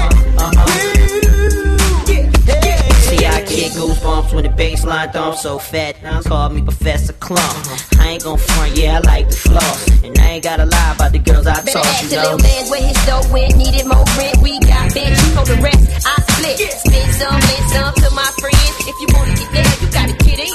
[SPEAKER 2] See, I get goosebumps when the bass line thumps so fat. Call me Professor Clump. I ain't gon' front, yeah, I like the floss. And I ain't gotta lie about the girls I
[SPEAKER 4] Better
[SPEAKER 2] talk,
[SPEAKER 4] ask
[SPEAKER 2] you
[SPEAKER 4] the
[SPEAKER 2] know.
[SPEAKER 4] little man where his dough went. Needed more rent, we got bent. You know the rest, I split. Spend some, lend some to my friends. If you wanna get there, you gotta get in.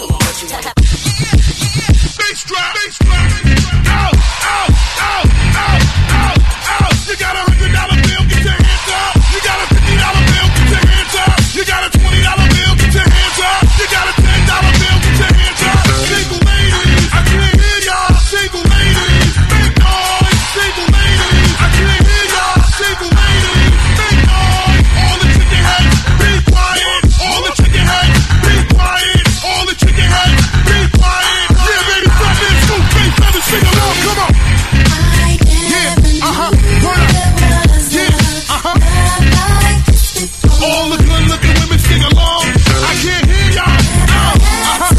[SPEAKER 20] Bass drop, bass drop. Out, out, out, out, out, out. You got a hundred dollar bill, get your hands up. You got a fifty dollar bill, get your hands up. You got a twenty dollar bill, get your hands up. You got a ten dollar bill, get your hands up. Single ladies, I can't hear y'all. Single ladies, make noise. Single ladies, I can't hear y'all. Single ladies, make noise. All the chicken heads, be quiet. All the chicken heads, be quiet. All the chicken heads, be quiet. Yeah, baby, stop this. Go, bass, feathers, sing along. Come on. Yeah, uh huh. Turn up. Yeah, uh huh. All the good looking women sing along. I can't hear y'all. Uh huh.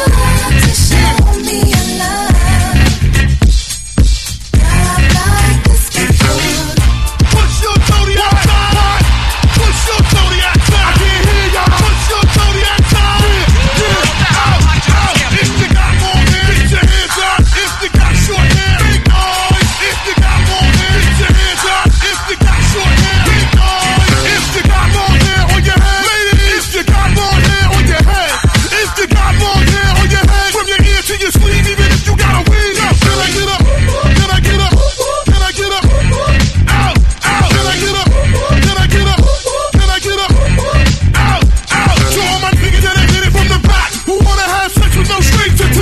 [SPEAKER 20] Push your toady outside. Push your toady outside. I can't hear y'all. Push your toady outside. Yeah, yeah. Out, out. If you got more hair, get your hands up. If you got short hair, make noise. If you got more hair, get your hands up. If you got short hair, make noise. If you got more hair on your head, ladies. If you got more hair on your head. If you got more hair on your head, from your ear to your sleeve, even if you got a weed up. Can I get up? Can I get up? Can I get up? Out, out. Can I get up? Can I get up? Can I get up? Out, out. To all my niggas that ain't hit it from the back, who wanna have sex with no strings attached.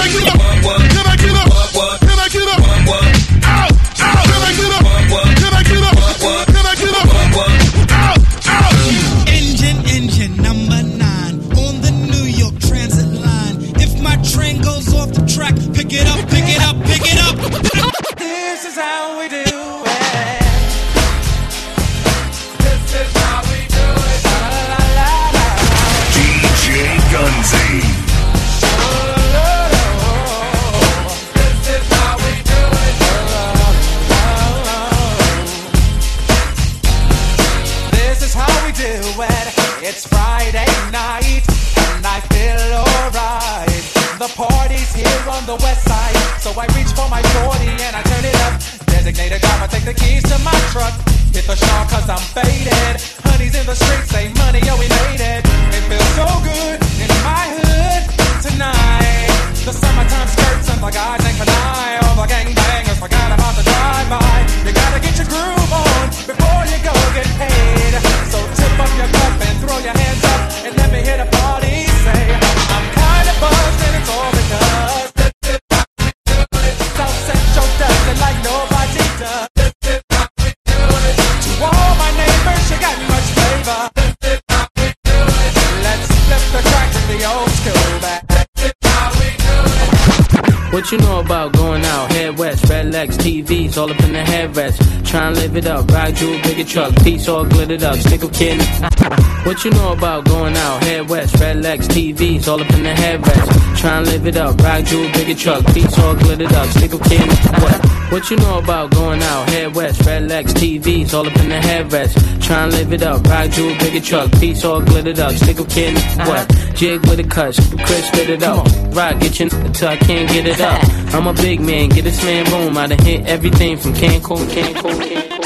[SPEAKER 20] I get up? Can I get up? Can I get up? Ow, ow. Can I get up? Can I get up? Can I get up? Ow, ow.
[SPEAKER 8] Engine, engine number nine on the New York Transit line. If my train goes off the track, pick it up, pick it up, pick it up.
[SPEAKER 14] This is how we do it.
[SPEAKER 1] Gunzy.
[SPEAKER 14] This is how we do it. This is how we do it. It's Friday night and I feel alright. The party's here on the west side, so I reach for my forty and I turn it up. Designated driver, take the keys to my truck. Hit the shawl cause I'm faded. Honey's in the streets, say money, yo, we made it. It feels so good in my hood tonight. The summertime skirts and the guys ain't for night. All the gangbangers forgot about the drive-by. You gotta get your groove on before you go get paid. So tip up your cup and throw your hands up and let me hear the party say, I'm kinda buzzed and it's all because South Central does it like nobody does. To all my neighbors, you got much flavor. Let's flip the crack with the old school back.
[SPEAKER 10] What you know about going out? Head west, red legs, T Vs, all up in the headrest. Try and live it up, ride jewel, bigger truck, piece all glittered up, stick a kid. What you know about going out? Head west, red legs, T Vs, all up in the headrest. Try and live it up, ride jewel, bigger truck, piece all glittered up, stick a kid. What? What you know about going out? Head west, red legs, T Vs, all up in the headrest. Try and live it up, ride jewel, bigger truck, piece all glittered up, stick a kid. What? Jig with a cut, Chris spit it out. Ride, get your n- till I can't get it up. I'm a big man, get this man room. I done hit everything from Cancun, Cancun, Cancun.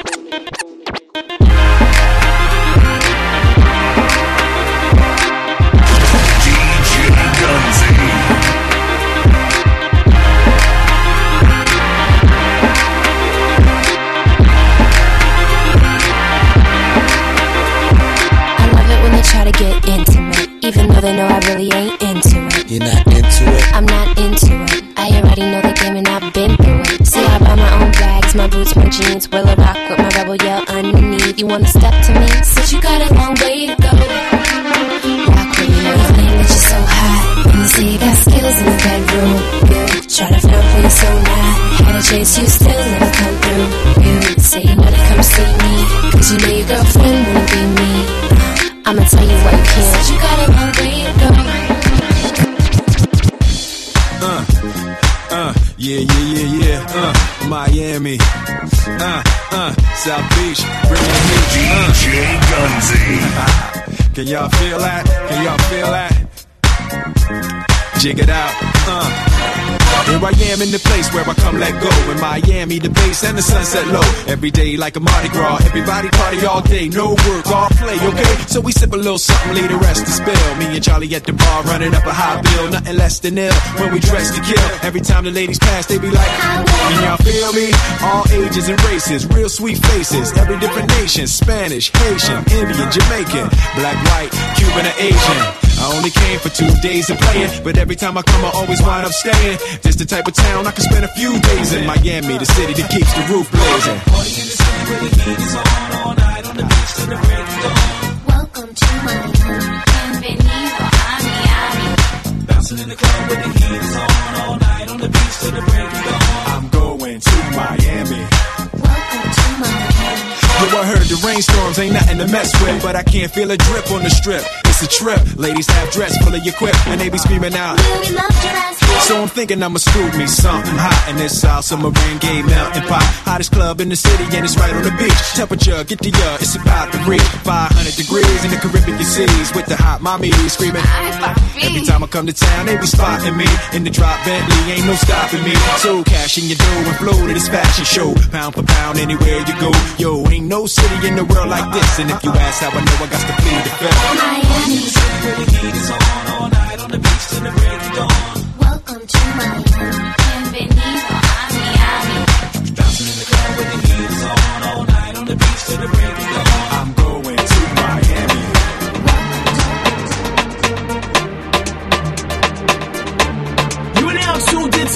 [SPEAKER 4] Try to get intimate, even though they know I really ain't into it.
[SPEAKER 22] You're not into it?
[SPEAKER 4] I'm not into it. I already know the game and I've been through it. See, I buy my own bags, my boots, my jeans. Will I rock with my rebel yell underneath? You wanna step to me? Since you got a long way to go. Rock with me, know that you're so hot. And you say you got skills in the bedroom. You try to front for you so mad. Had to chase you, still never come through. You say you wanna come see me, cause you know your girlfriend wouldn't be me. I'ma tell you what you can. Said you got a long way to go.
[SPEAKER 11] Uh, uh, yeah, yeah, yeah, yeah. Uh, Miami. Uh, uh, South Beach. Bring the heat. Uh.
[SPEAKER 1] D J Gunzy.
[SPEAKER 11] Can y'all feel that? Can y'all feel that? Jig it out. Uh. Here I am in the place where I come let go. In Miami, the bass and the sunset low. Every day like a Mardi Gras. Everybody party all day. No work, all play, okay? So we sip a little something, leave the rest to spill. Me and Charlie at the bar running up a high bill. Nothing less than ill when we dress to kill. Every time the ladies pass, they be like, can y'all feel me? All ages and races, real sweet faces. Every different nation, Spanish, Haitian, Indian, Jamaican, black, white, Cuban, or Asian. I only came for two days of playing, but every time I come I always wind up staying. This the type of town I can spend a few days in. Miami, the city that keeps the roof blazing.
[SPEAKER 14] Party in the city where the heat is on all night on the beach till the break of dawn.
[SPEAKER 4] Welcome to Miami, bienvenido a Miami.
[SPEAKER 14] Bouncing in the club where the heat is on all night on the beach till the break of dawn.
[SPEAKER 11] I'm going to Miami.
[SPEAKER 4] Welcome to Miami.
[SPEAKER 11] Yo, I heard the rainstorms ain't nothing to mess with, but I can't feel a drip on the strip. It's a trip. Ladies have dress full of your quip, and they be screaming out.
[SPEAKER 4] Really love your ass.
[SPEAKER 11] So I'm thinking I'ma scoop me something hot in this South Summer rain gay mountain pot. Hottest club in the city, and it's right on the beach. Temperature, get the uh, it's about to reach five hundred degrees in the Caribbean seas with the hot mommy screaming. Every time I come to town, they be spotting me in the drop Bentley, ain't no stopping me. So cash in your dough and flow to this fashion show, pound for pound anywhere you go. Yo, ain't no city in the world like this, and if you ask how I know, I got to plead the fifth.
[SPEAKER 14] Miami, where the heat is on all night on the beach till the break of dawn.
[SPEAKER 4] Welcome to Miami, bienvenido a Miami.
[SPEAKER 14] Bouncing in the club where the heat is on all night on the beach till the break of dawn.
[SPEAKER 11] I'm going to Miami.
[SPEAKER 1] You are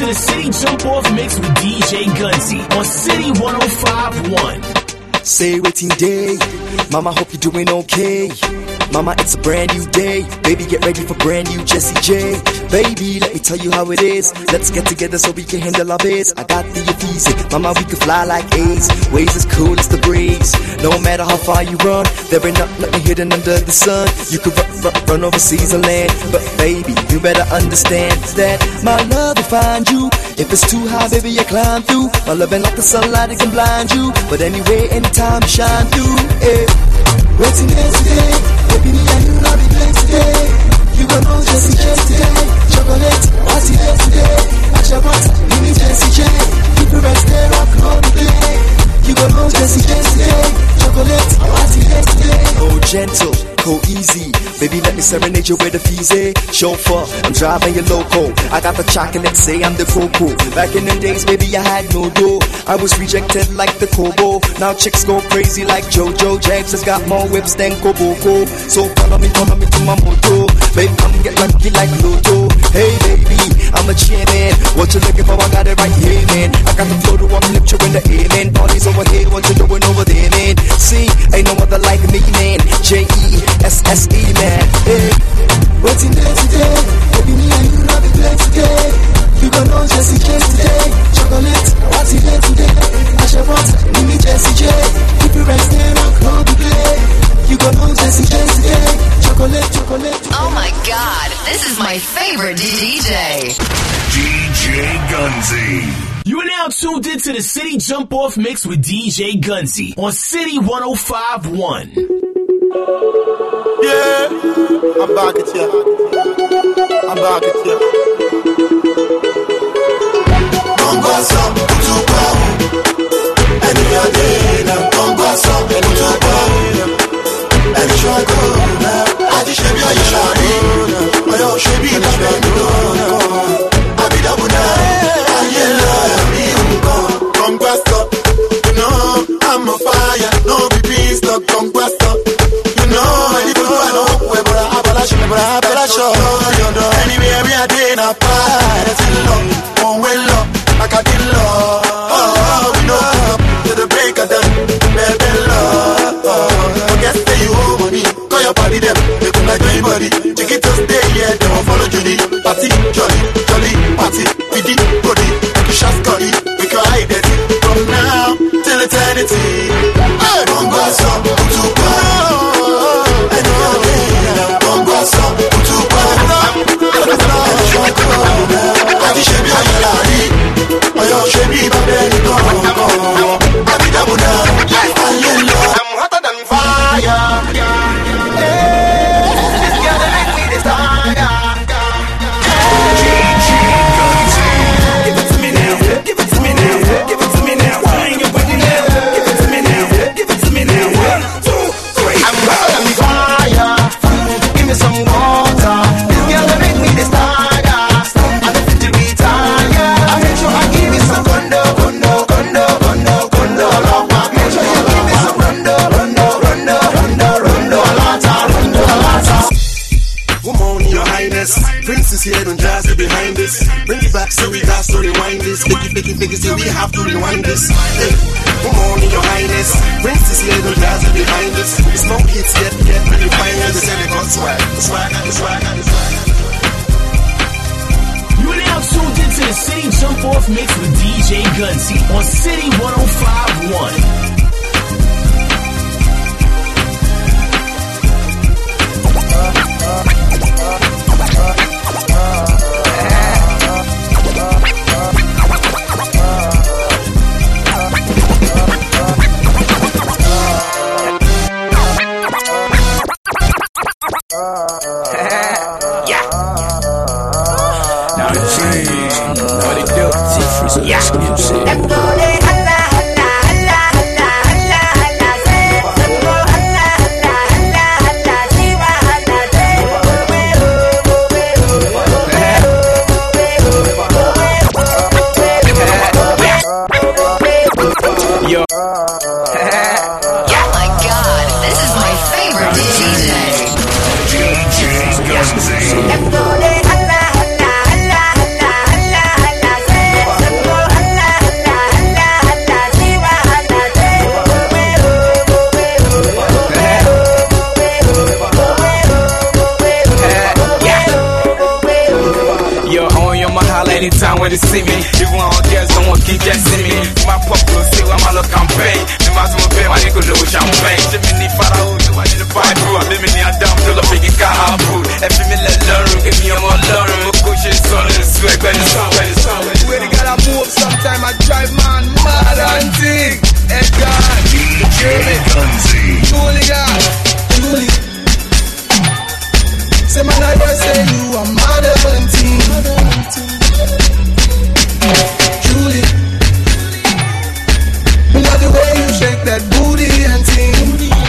[SPEAKER 1] into the City Jump Off Mix with D J Gunzy on City one oh five point one.
[SPEAKER 16] Say waiting day, mama hope you're doing okay. Mama, it's a brand new day. Baby, get ready for brand new Jessie J. Baby, let me tell you how it is. Let's get together so we can handle our biz. I got the easy. Mama, we can fly like A's. Waves as cool as the breeze. No matter how far you run, there ain't nothing hidden under the sun. You could run, run, run overseas or land, but baby, you better understand that my love will find you. If it's too high, baby, you climb through. My love ain't like the sunlight, it can blind you. But anyway, anytime, shine through. Yeah. Waiting here today, baby, me and you love be playing today. You gon' know Jessie J today. Chocolate, what's it here today? I shall want, give me Jessie J. Keep it right there, rock on the play. You gon' know Jessie J today. Chocolate, what's it here today? Oh, gentle, go easy. Baby, let me serenade you with a fizzy. Chauffeur, I'm driving your loco. I got the chocolate, say I'm the cocoa. Back in them days, baby, I had no dough. I was rejected like the Kobo. Now chicks go crazy like JoJo. Jags has got more whips than Koboko. So follow me, follow me to my moto. Baby, come get lucky like Ludo. Hey, baby, I'm a chairman. What you looking for? I got it right here, man. I got the flow to uplift you in the air, man. Parties over here, what you doing over there, man? See, ain't no other like me, man. J E S S E, man. Hey, what's in there today? Baby, me and you love it play today. You gon' know Jessie J today. Chocolate, what's in there today? I shall want, give me Jessie J. Keep it right there, rock on the play. You gon' know Jessie J today. Chocolate, chocolate.
[SPEAKER 6] Oh my God, this is my favorite D J.
[SPEAKER 1] D J Gunzy. You are now tuned into the City Jump Off Mix with D J Gunzy on City one oh five point one.
[SPEAKER 22] Yeah, I'm back at you. I'm back at you. Bongo song, to power. And you're there now. Bongo song, to power. And you're going now. I just should be a shawty. I don't should be a shawty. I be the one. I love you. Bongo stop. You know I'm on fire. No be peace, no bongo stop. Anywhere we are doing a part, it's in love, one way love, like I did love. Oh, we know to the break of dawn, baby love. Oh, guess that you owe money, call your body them, they come like anybody. Take it to stay, yeah, they won't follow Judy. Party, jolly, jolly, party, with the body, like you shot Scotty, we can hide it from now till eternity. Hey, bongo song, to go. I know they bongo song, to go. I just should be a lady. I should be a baby. Go, go. I be the one. I'm hotter than fire. Hey, this girl that make me desire. Give it to me now. Give it to me now. Give it to me now. Why ain't you waiting now? Give it to me now. Give it to me now. One, two, three. I'm hotter than fire. Give me some water. This girl that make me desire. Princess here, don't jazz it behind this. Bring it back so we got to rewind this. Flicky, flicky, flicky, so we have to rewind this. Hey, come on, your highness. Princess here, don't jazz it behind this. It's no hits yet, yet, really fine as the seven got swag. The swag, the swag, the swag.
[SPEAKER 1] You are now tuned into the City Jump Off Mix with D J Gunzy on City one oh five point one.
[SPEAKER 6] Gunzy.
[SPEAKER 3] anytime when they see me. Even all girls don't want to keep just see me. My pop will see what my look campaign. The mass will pay my nigga low champagne. Jimmy Farah, do I need a fight bro? I'm living in a damn till I'm big car hard food. Every minute learn, give me a more learn. My coach is on the swag, but it's on, but it's on.
[SPEAKER 15] When you gotta move, sometime I drive man mad and thing. Edgar, Jimmy, Julia, Julie. Say man, I just say you are mad and thing. Julie, me love the way you shake that booty and ting.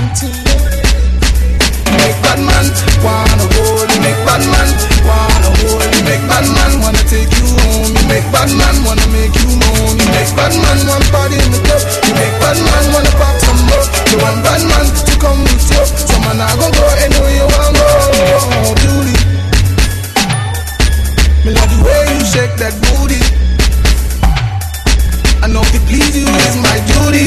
[SPEAKER 15] Make bad man wanna hold you, make bad man wanna hold you, make bad man wanna take you home. You make bad man wanna make you moan. You make bad man want party in the club. You make bad man wanna pop some more. You want bad man to come with you. So man I gon' go anywhere you wanna go. Julie, me love the way you shake that booty. I know to please you is my duty.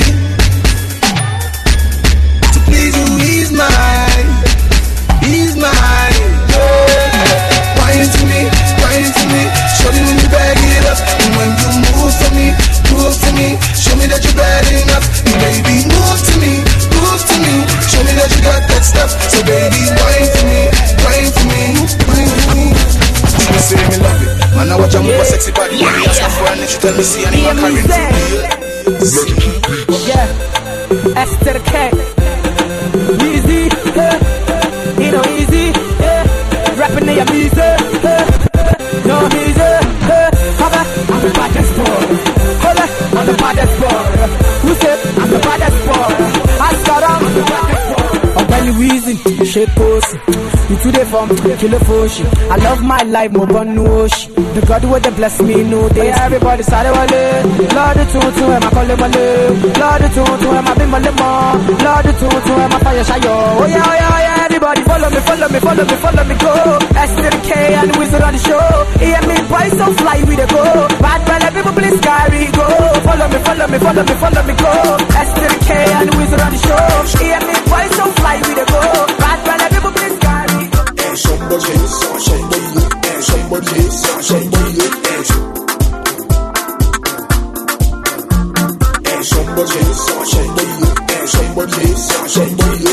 [SPEAKER 15] To please you is mine, is mine. Yeah. Wine to me, wine to me. Show me when you bag it up. And when you move for me, move to me. Show me that you're bad enough. And baby, move to me, move to me. Show me that you got that stuff. So baby, wine for me, wine for me, wine for me. You say me love it. Man, I watch you move a sexy body. When you ask her for a niche, you tell me see and you carry it.
[SPEAKER 14] Yeah, S to the K. Easy, yeah. You know easy, yeah. Rapping in your music, yeah. No easy, yeah. Holla, I'm the baddest boy. Holla, I'm the baddest boy. Who said I'm the baddest boy? I start I'm the baddest boy. I'm any reason, shape pussy. You today from kill a fushi. I love my life more than no shit. The God would have blessed me no day. Everybody started wale. Lord the two two am I call him wale. Lord the two two am I bim wale more. Lord the two two am I fire shayo. Oh yeah, oh yeah, oh yeah. Everybody follow me, follow me, follow me, follow me go. S to the K and the wizard on the show. Hear me boy so fly we the go. Bad brother people please carry go. Follow me, follow me, follow me, follow me go. S to the K and the wizard on the show. Hear me boy so fly we the go. Bad brother people please carry.
[SPEAKER 22] Somebody, somebody, somebody, somebody, somebody, somebody, somebody, somebody,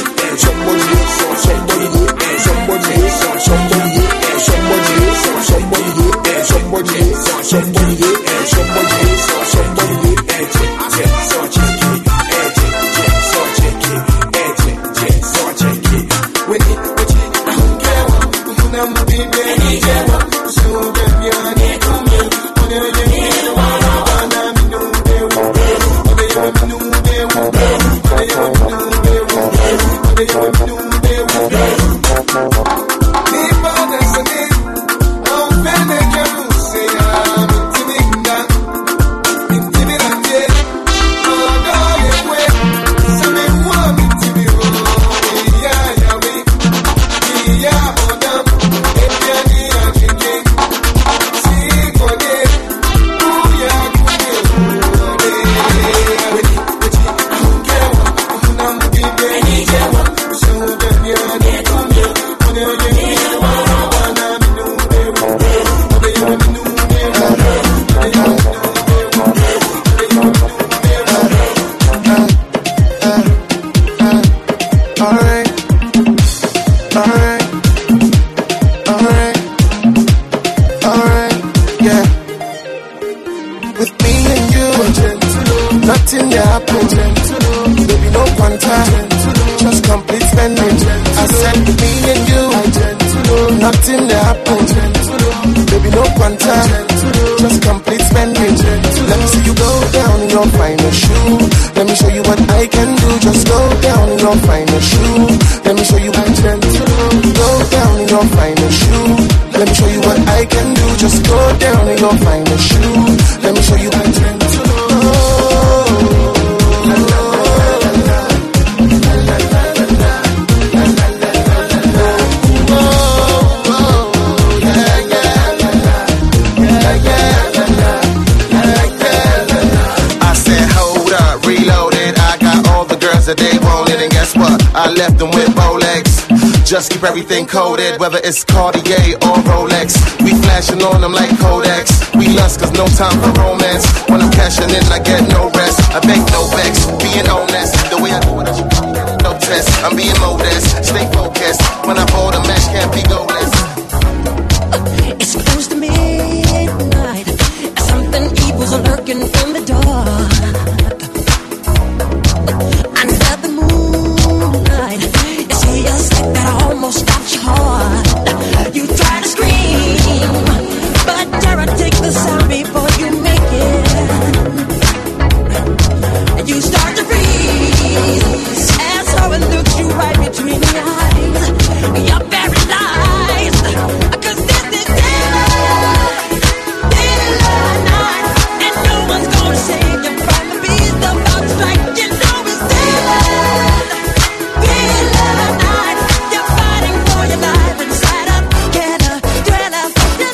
[SPEAKER 22] just keep everything coded, whether it's Cartier or Rolex. We flash
[SPEAKER 11] flexing on them like Kodaks. We lust cause no time for romance. When I'm cashing in, I get no rest. I beg no vex, being honest. The way I do it, I should call it no test. I'm being modest, stay focused. When I hold a match, can't be goalless.
[SPEAKER 4] It's close to midnight. Something evil's lurking in the dark. Under the moonlight, you see a sight that almost stops your heart. You try to scream, but terror takes the sound before you make it. And you start to freeze as horror looks you right between the eyes. You're paralyzed, 'cause this is daylight, daylight night, and no one's gonna save you from the beast about to strike. You know it's daylight, daylight night. You're fighting for your life inside a killer, thriller of the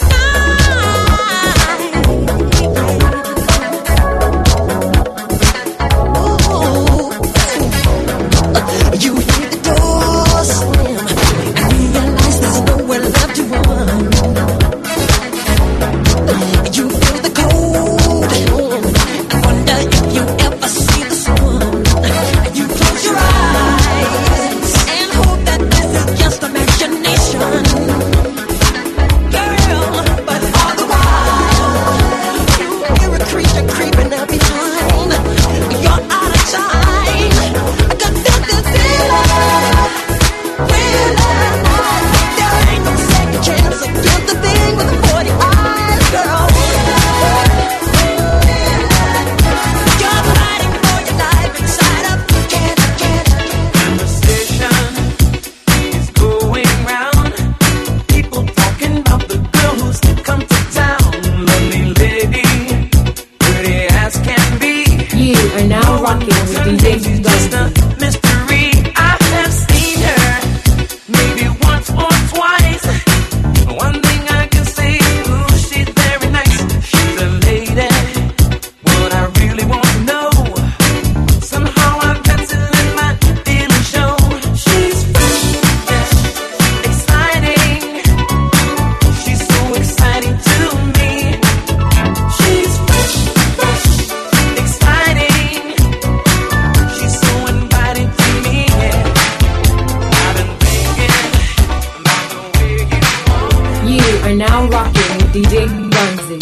[SPEAKER 4] night. Ooh. You hear the door slam and realize there's nowhere left to run. You feel the cold hand and wonder if you ever see the sun. You close your eyes and hope that this is just imagination, girl. But all the while you hear a creature creeping up behind. You're out of time, 'cause this is daylight, daylight night. There ain't no second chance against the thing with the forty eyes, girl. You're fighting for your life inside a killer, killer.
[SPEAKER 13] Conversation is going round. People talking about the girl who's come to town. Lovely lady, pretty as can be.
[SPEAKER 17] You are now rocking with D J
[SPEAKER 13] She's just a mystery. I have seen her maybe once or twice. One thing I can say, ooh, she's very nice. She's a lady. What I really want to know, somehow I've got to let my feelings show. She's fresh, yes, exciting. She's so exciting to me. She's fresh, fresh, exciting. She's so inviting to me. Yeah. I've been thinking about the way you walk.
[SPEAKER 17] You are now rocking with D J Gunzy.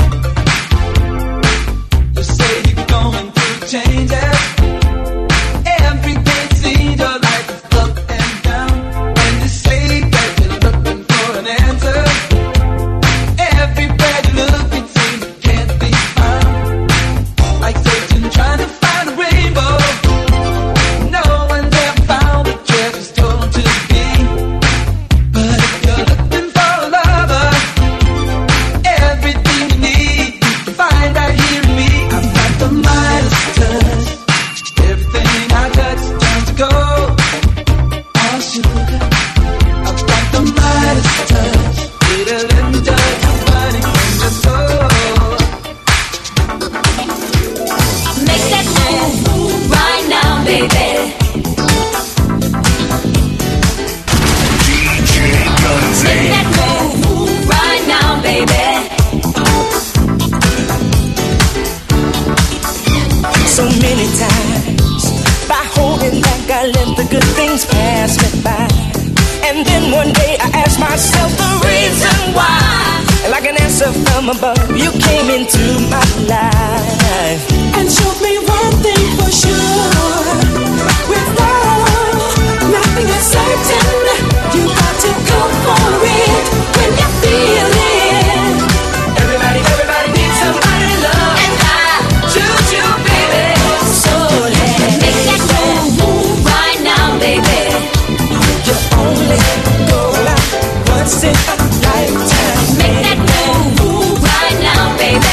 [SPEAKER 13] You say you're going through changes. Every day seems your life is up and down. And you say that you're looking for an answer. Everywhere you look, it seems it can't be found. Like searching, trying to find a rainbow. No one's ever found the treasure's told to be. But if you're looking for a lover, everything you need you can find right here in me. I've got the Midas touch. Everything I touch turns to gold. All sugar. I've got the Midas touch. Little let me touch your body from your soul.
[SPEAKER 4] Make that move right now, baby.
[SPEAKER 1] D J Gunzy.
[SPEAKER 4] Make that move right now, baby.
[SPEAKER 19] So many times by holding back I let the good things pass me by. And then one day I asked myself the reason why. And like an answer from above, you came into my life and showed me one thing for sure. With love, nothing is certain. You got to go for it when you feel it. Everybody, everybody needs somebody to love.
[SPEAKER 4] And I
[SPEAKER 19] Choose you, baby.
[SPEAKER 4] so let's make that move right now, baby.
[SPEAKER 19] You only go out once in a lifetime.
[SPEAKER 4] Make that move right now, baby.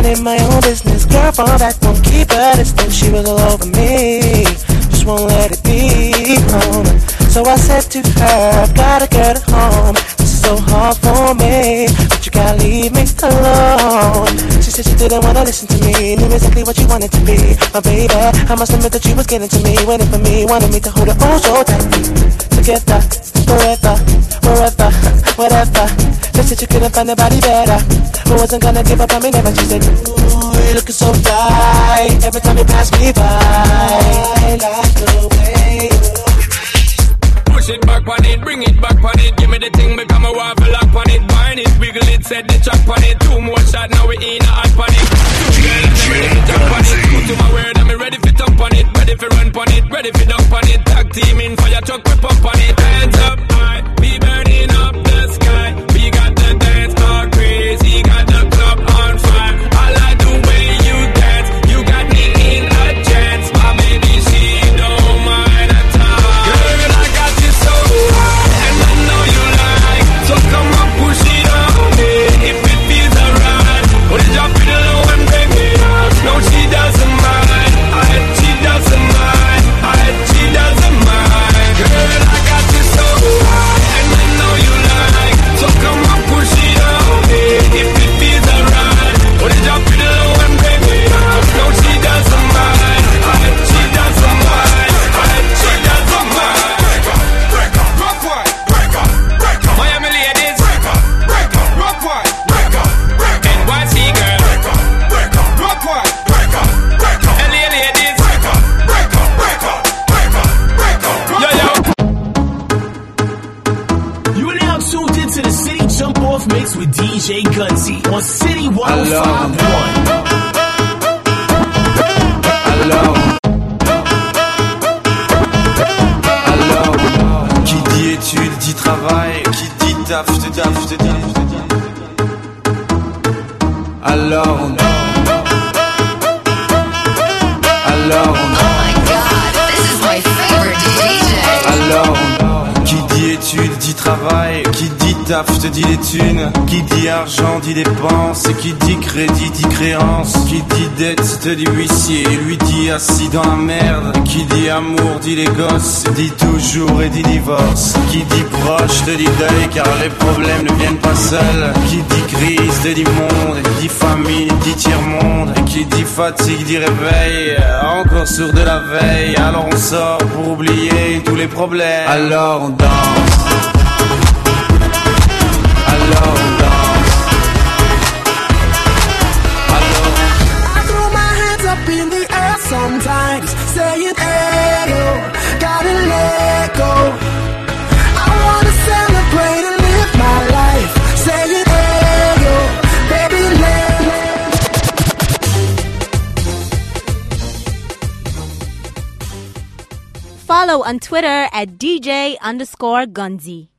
[SPEAKER 19] minding my own business. Girl from back won't keep her distance. She was all over me, just won't let it be home. So I said to her, I've gotta get home. This is so hard for me, but you gotta leave me alone. She said she didn't wanna listen to me, knew exactly what you wanted to be. My baby, I must admit that you was getting to me, waiting for me, wanted me to hold her oh so tight. Together, forever, wherever, whatever. They said you couldn't find nobody better, but wasn't gonna give up on me never. She said, ooh, you're looking so fly, every time you pass me by. I like the way.
[SPEAKER 3] Push it back on it, bring it back on it. Give me the thing, become a waffle lock on it. Bind it, wiggle it, set the track on it. Two more shots, now we in a hot on it. Two girls, I'm ready to jump on it. Go to my word, I'm ready for jump on it. Ready for run on it, ready for dump on it. Tag team in fire truck, we pump on it. Hands up high, we burning up the sky. We got the dance all crazy, got the club on fire. I like the way you dance, you got me in a trance. My baby, she don't mind at all. Girl, I got you so high, and I know you like. So come on, push it on me, if it feels alright. Put it up in the low and bring it up. No, she doesn't mind, I, she doesn't mind, I, she doesn't mind. Girl, I got you so high, and I know you like. So come on, push it on me, if it feels alright. Put it up in the low and bring it up. No, she doesn't mind, I, she doesn't mind, I, she doesn't mind. Break up, rock one, break up, break up. Miami ladies, break up, break up, rock one, break up, break up. N Y C girl, break up, break up, rock one, break up, break up. L A ladies, break up, break up, break up, break up, break up. Yo yo.
[SPEAKER 1] You are now tuned into the City Jump Off Mix with D J Gunzy on City one oh five point one.
[SPEAKER 9] Alors, alors, qui dit études dit travail, qui dit taf, je te taf, je te dis, je te dis. Alors, alors,
[SPEAKER 6] This is my favorite D J.
[SPEAKER 9] alors, qui dit études dit travail, qui dit taf, je te dis les thunes, qui dit argent dit dépenses, qui dit crédit dit créance, qui dit dette te dit huissier, lui dit assis dans la merde, qui dit amour dit les gosses, dit toujours et dit divorce, qui dit proche te dit deuil car les problèmes ne viennent pas seuls, qui dit crise te dit monde, qui dit famine dit tiers-monde, qui dit fatigue dit réveil, encore sourd de la veille, alors on sort pour oublier tous les problèmes, alors on danse. Alors on danse. Alors.
[SPEAKER 15] I throw my hands up in the air sometimes, saying hey yo, gotta let go. I wanna celebrate and live my life, saying hey yo, baby let.
[SPEAKER 18] Follow on Twitter at D J underscore Gunzy.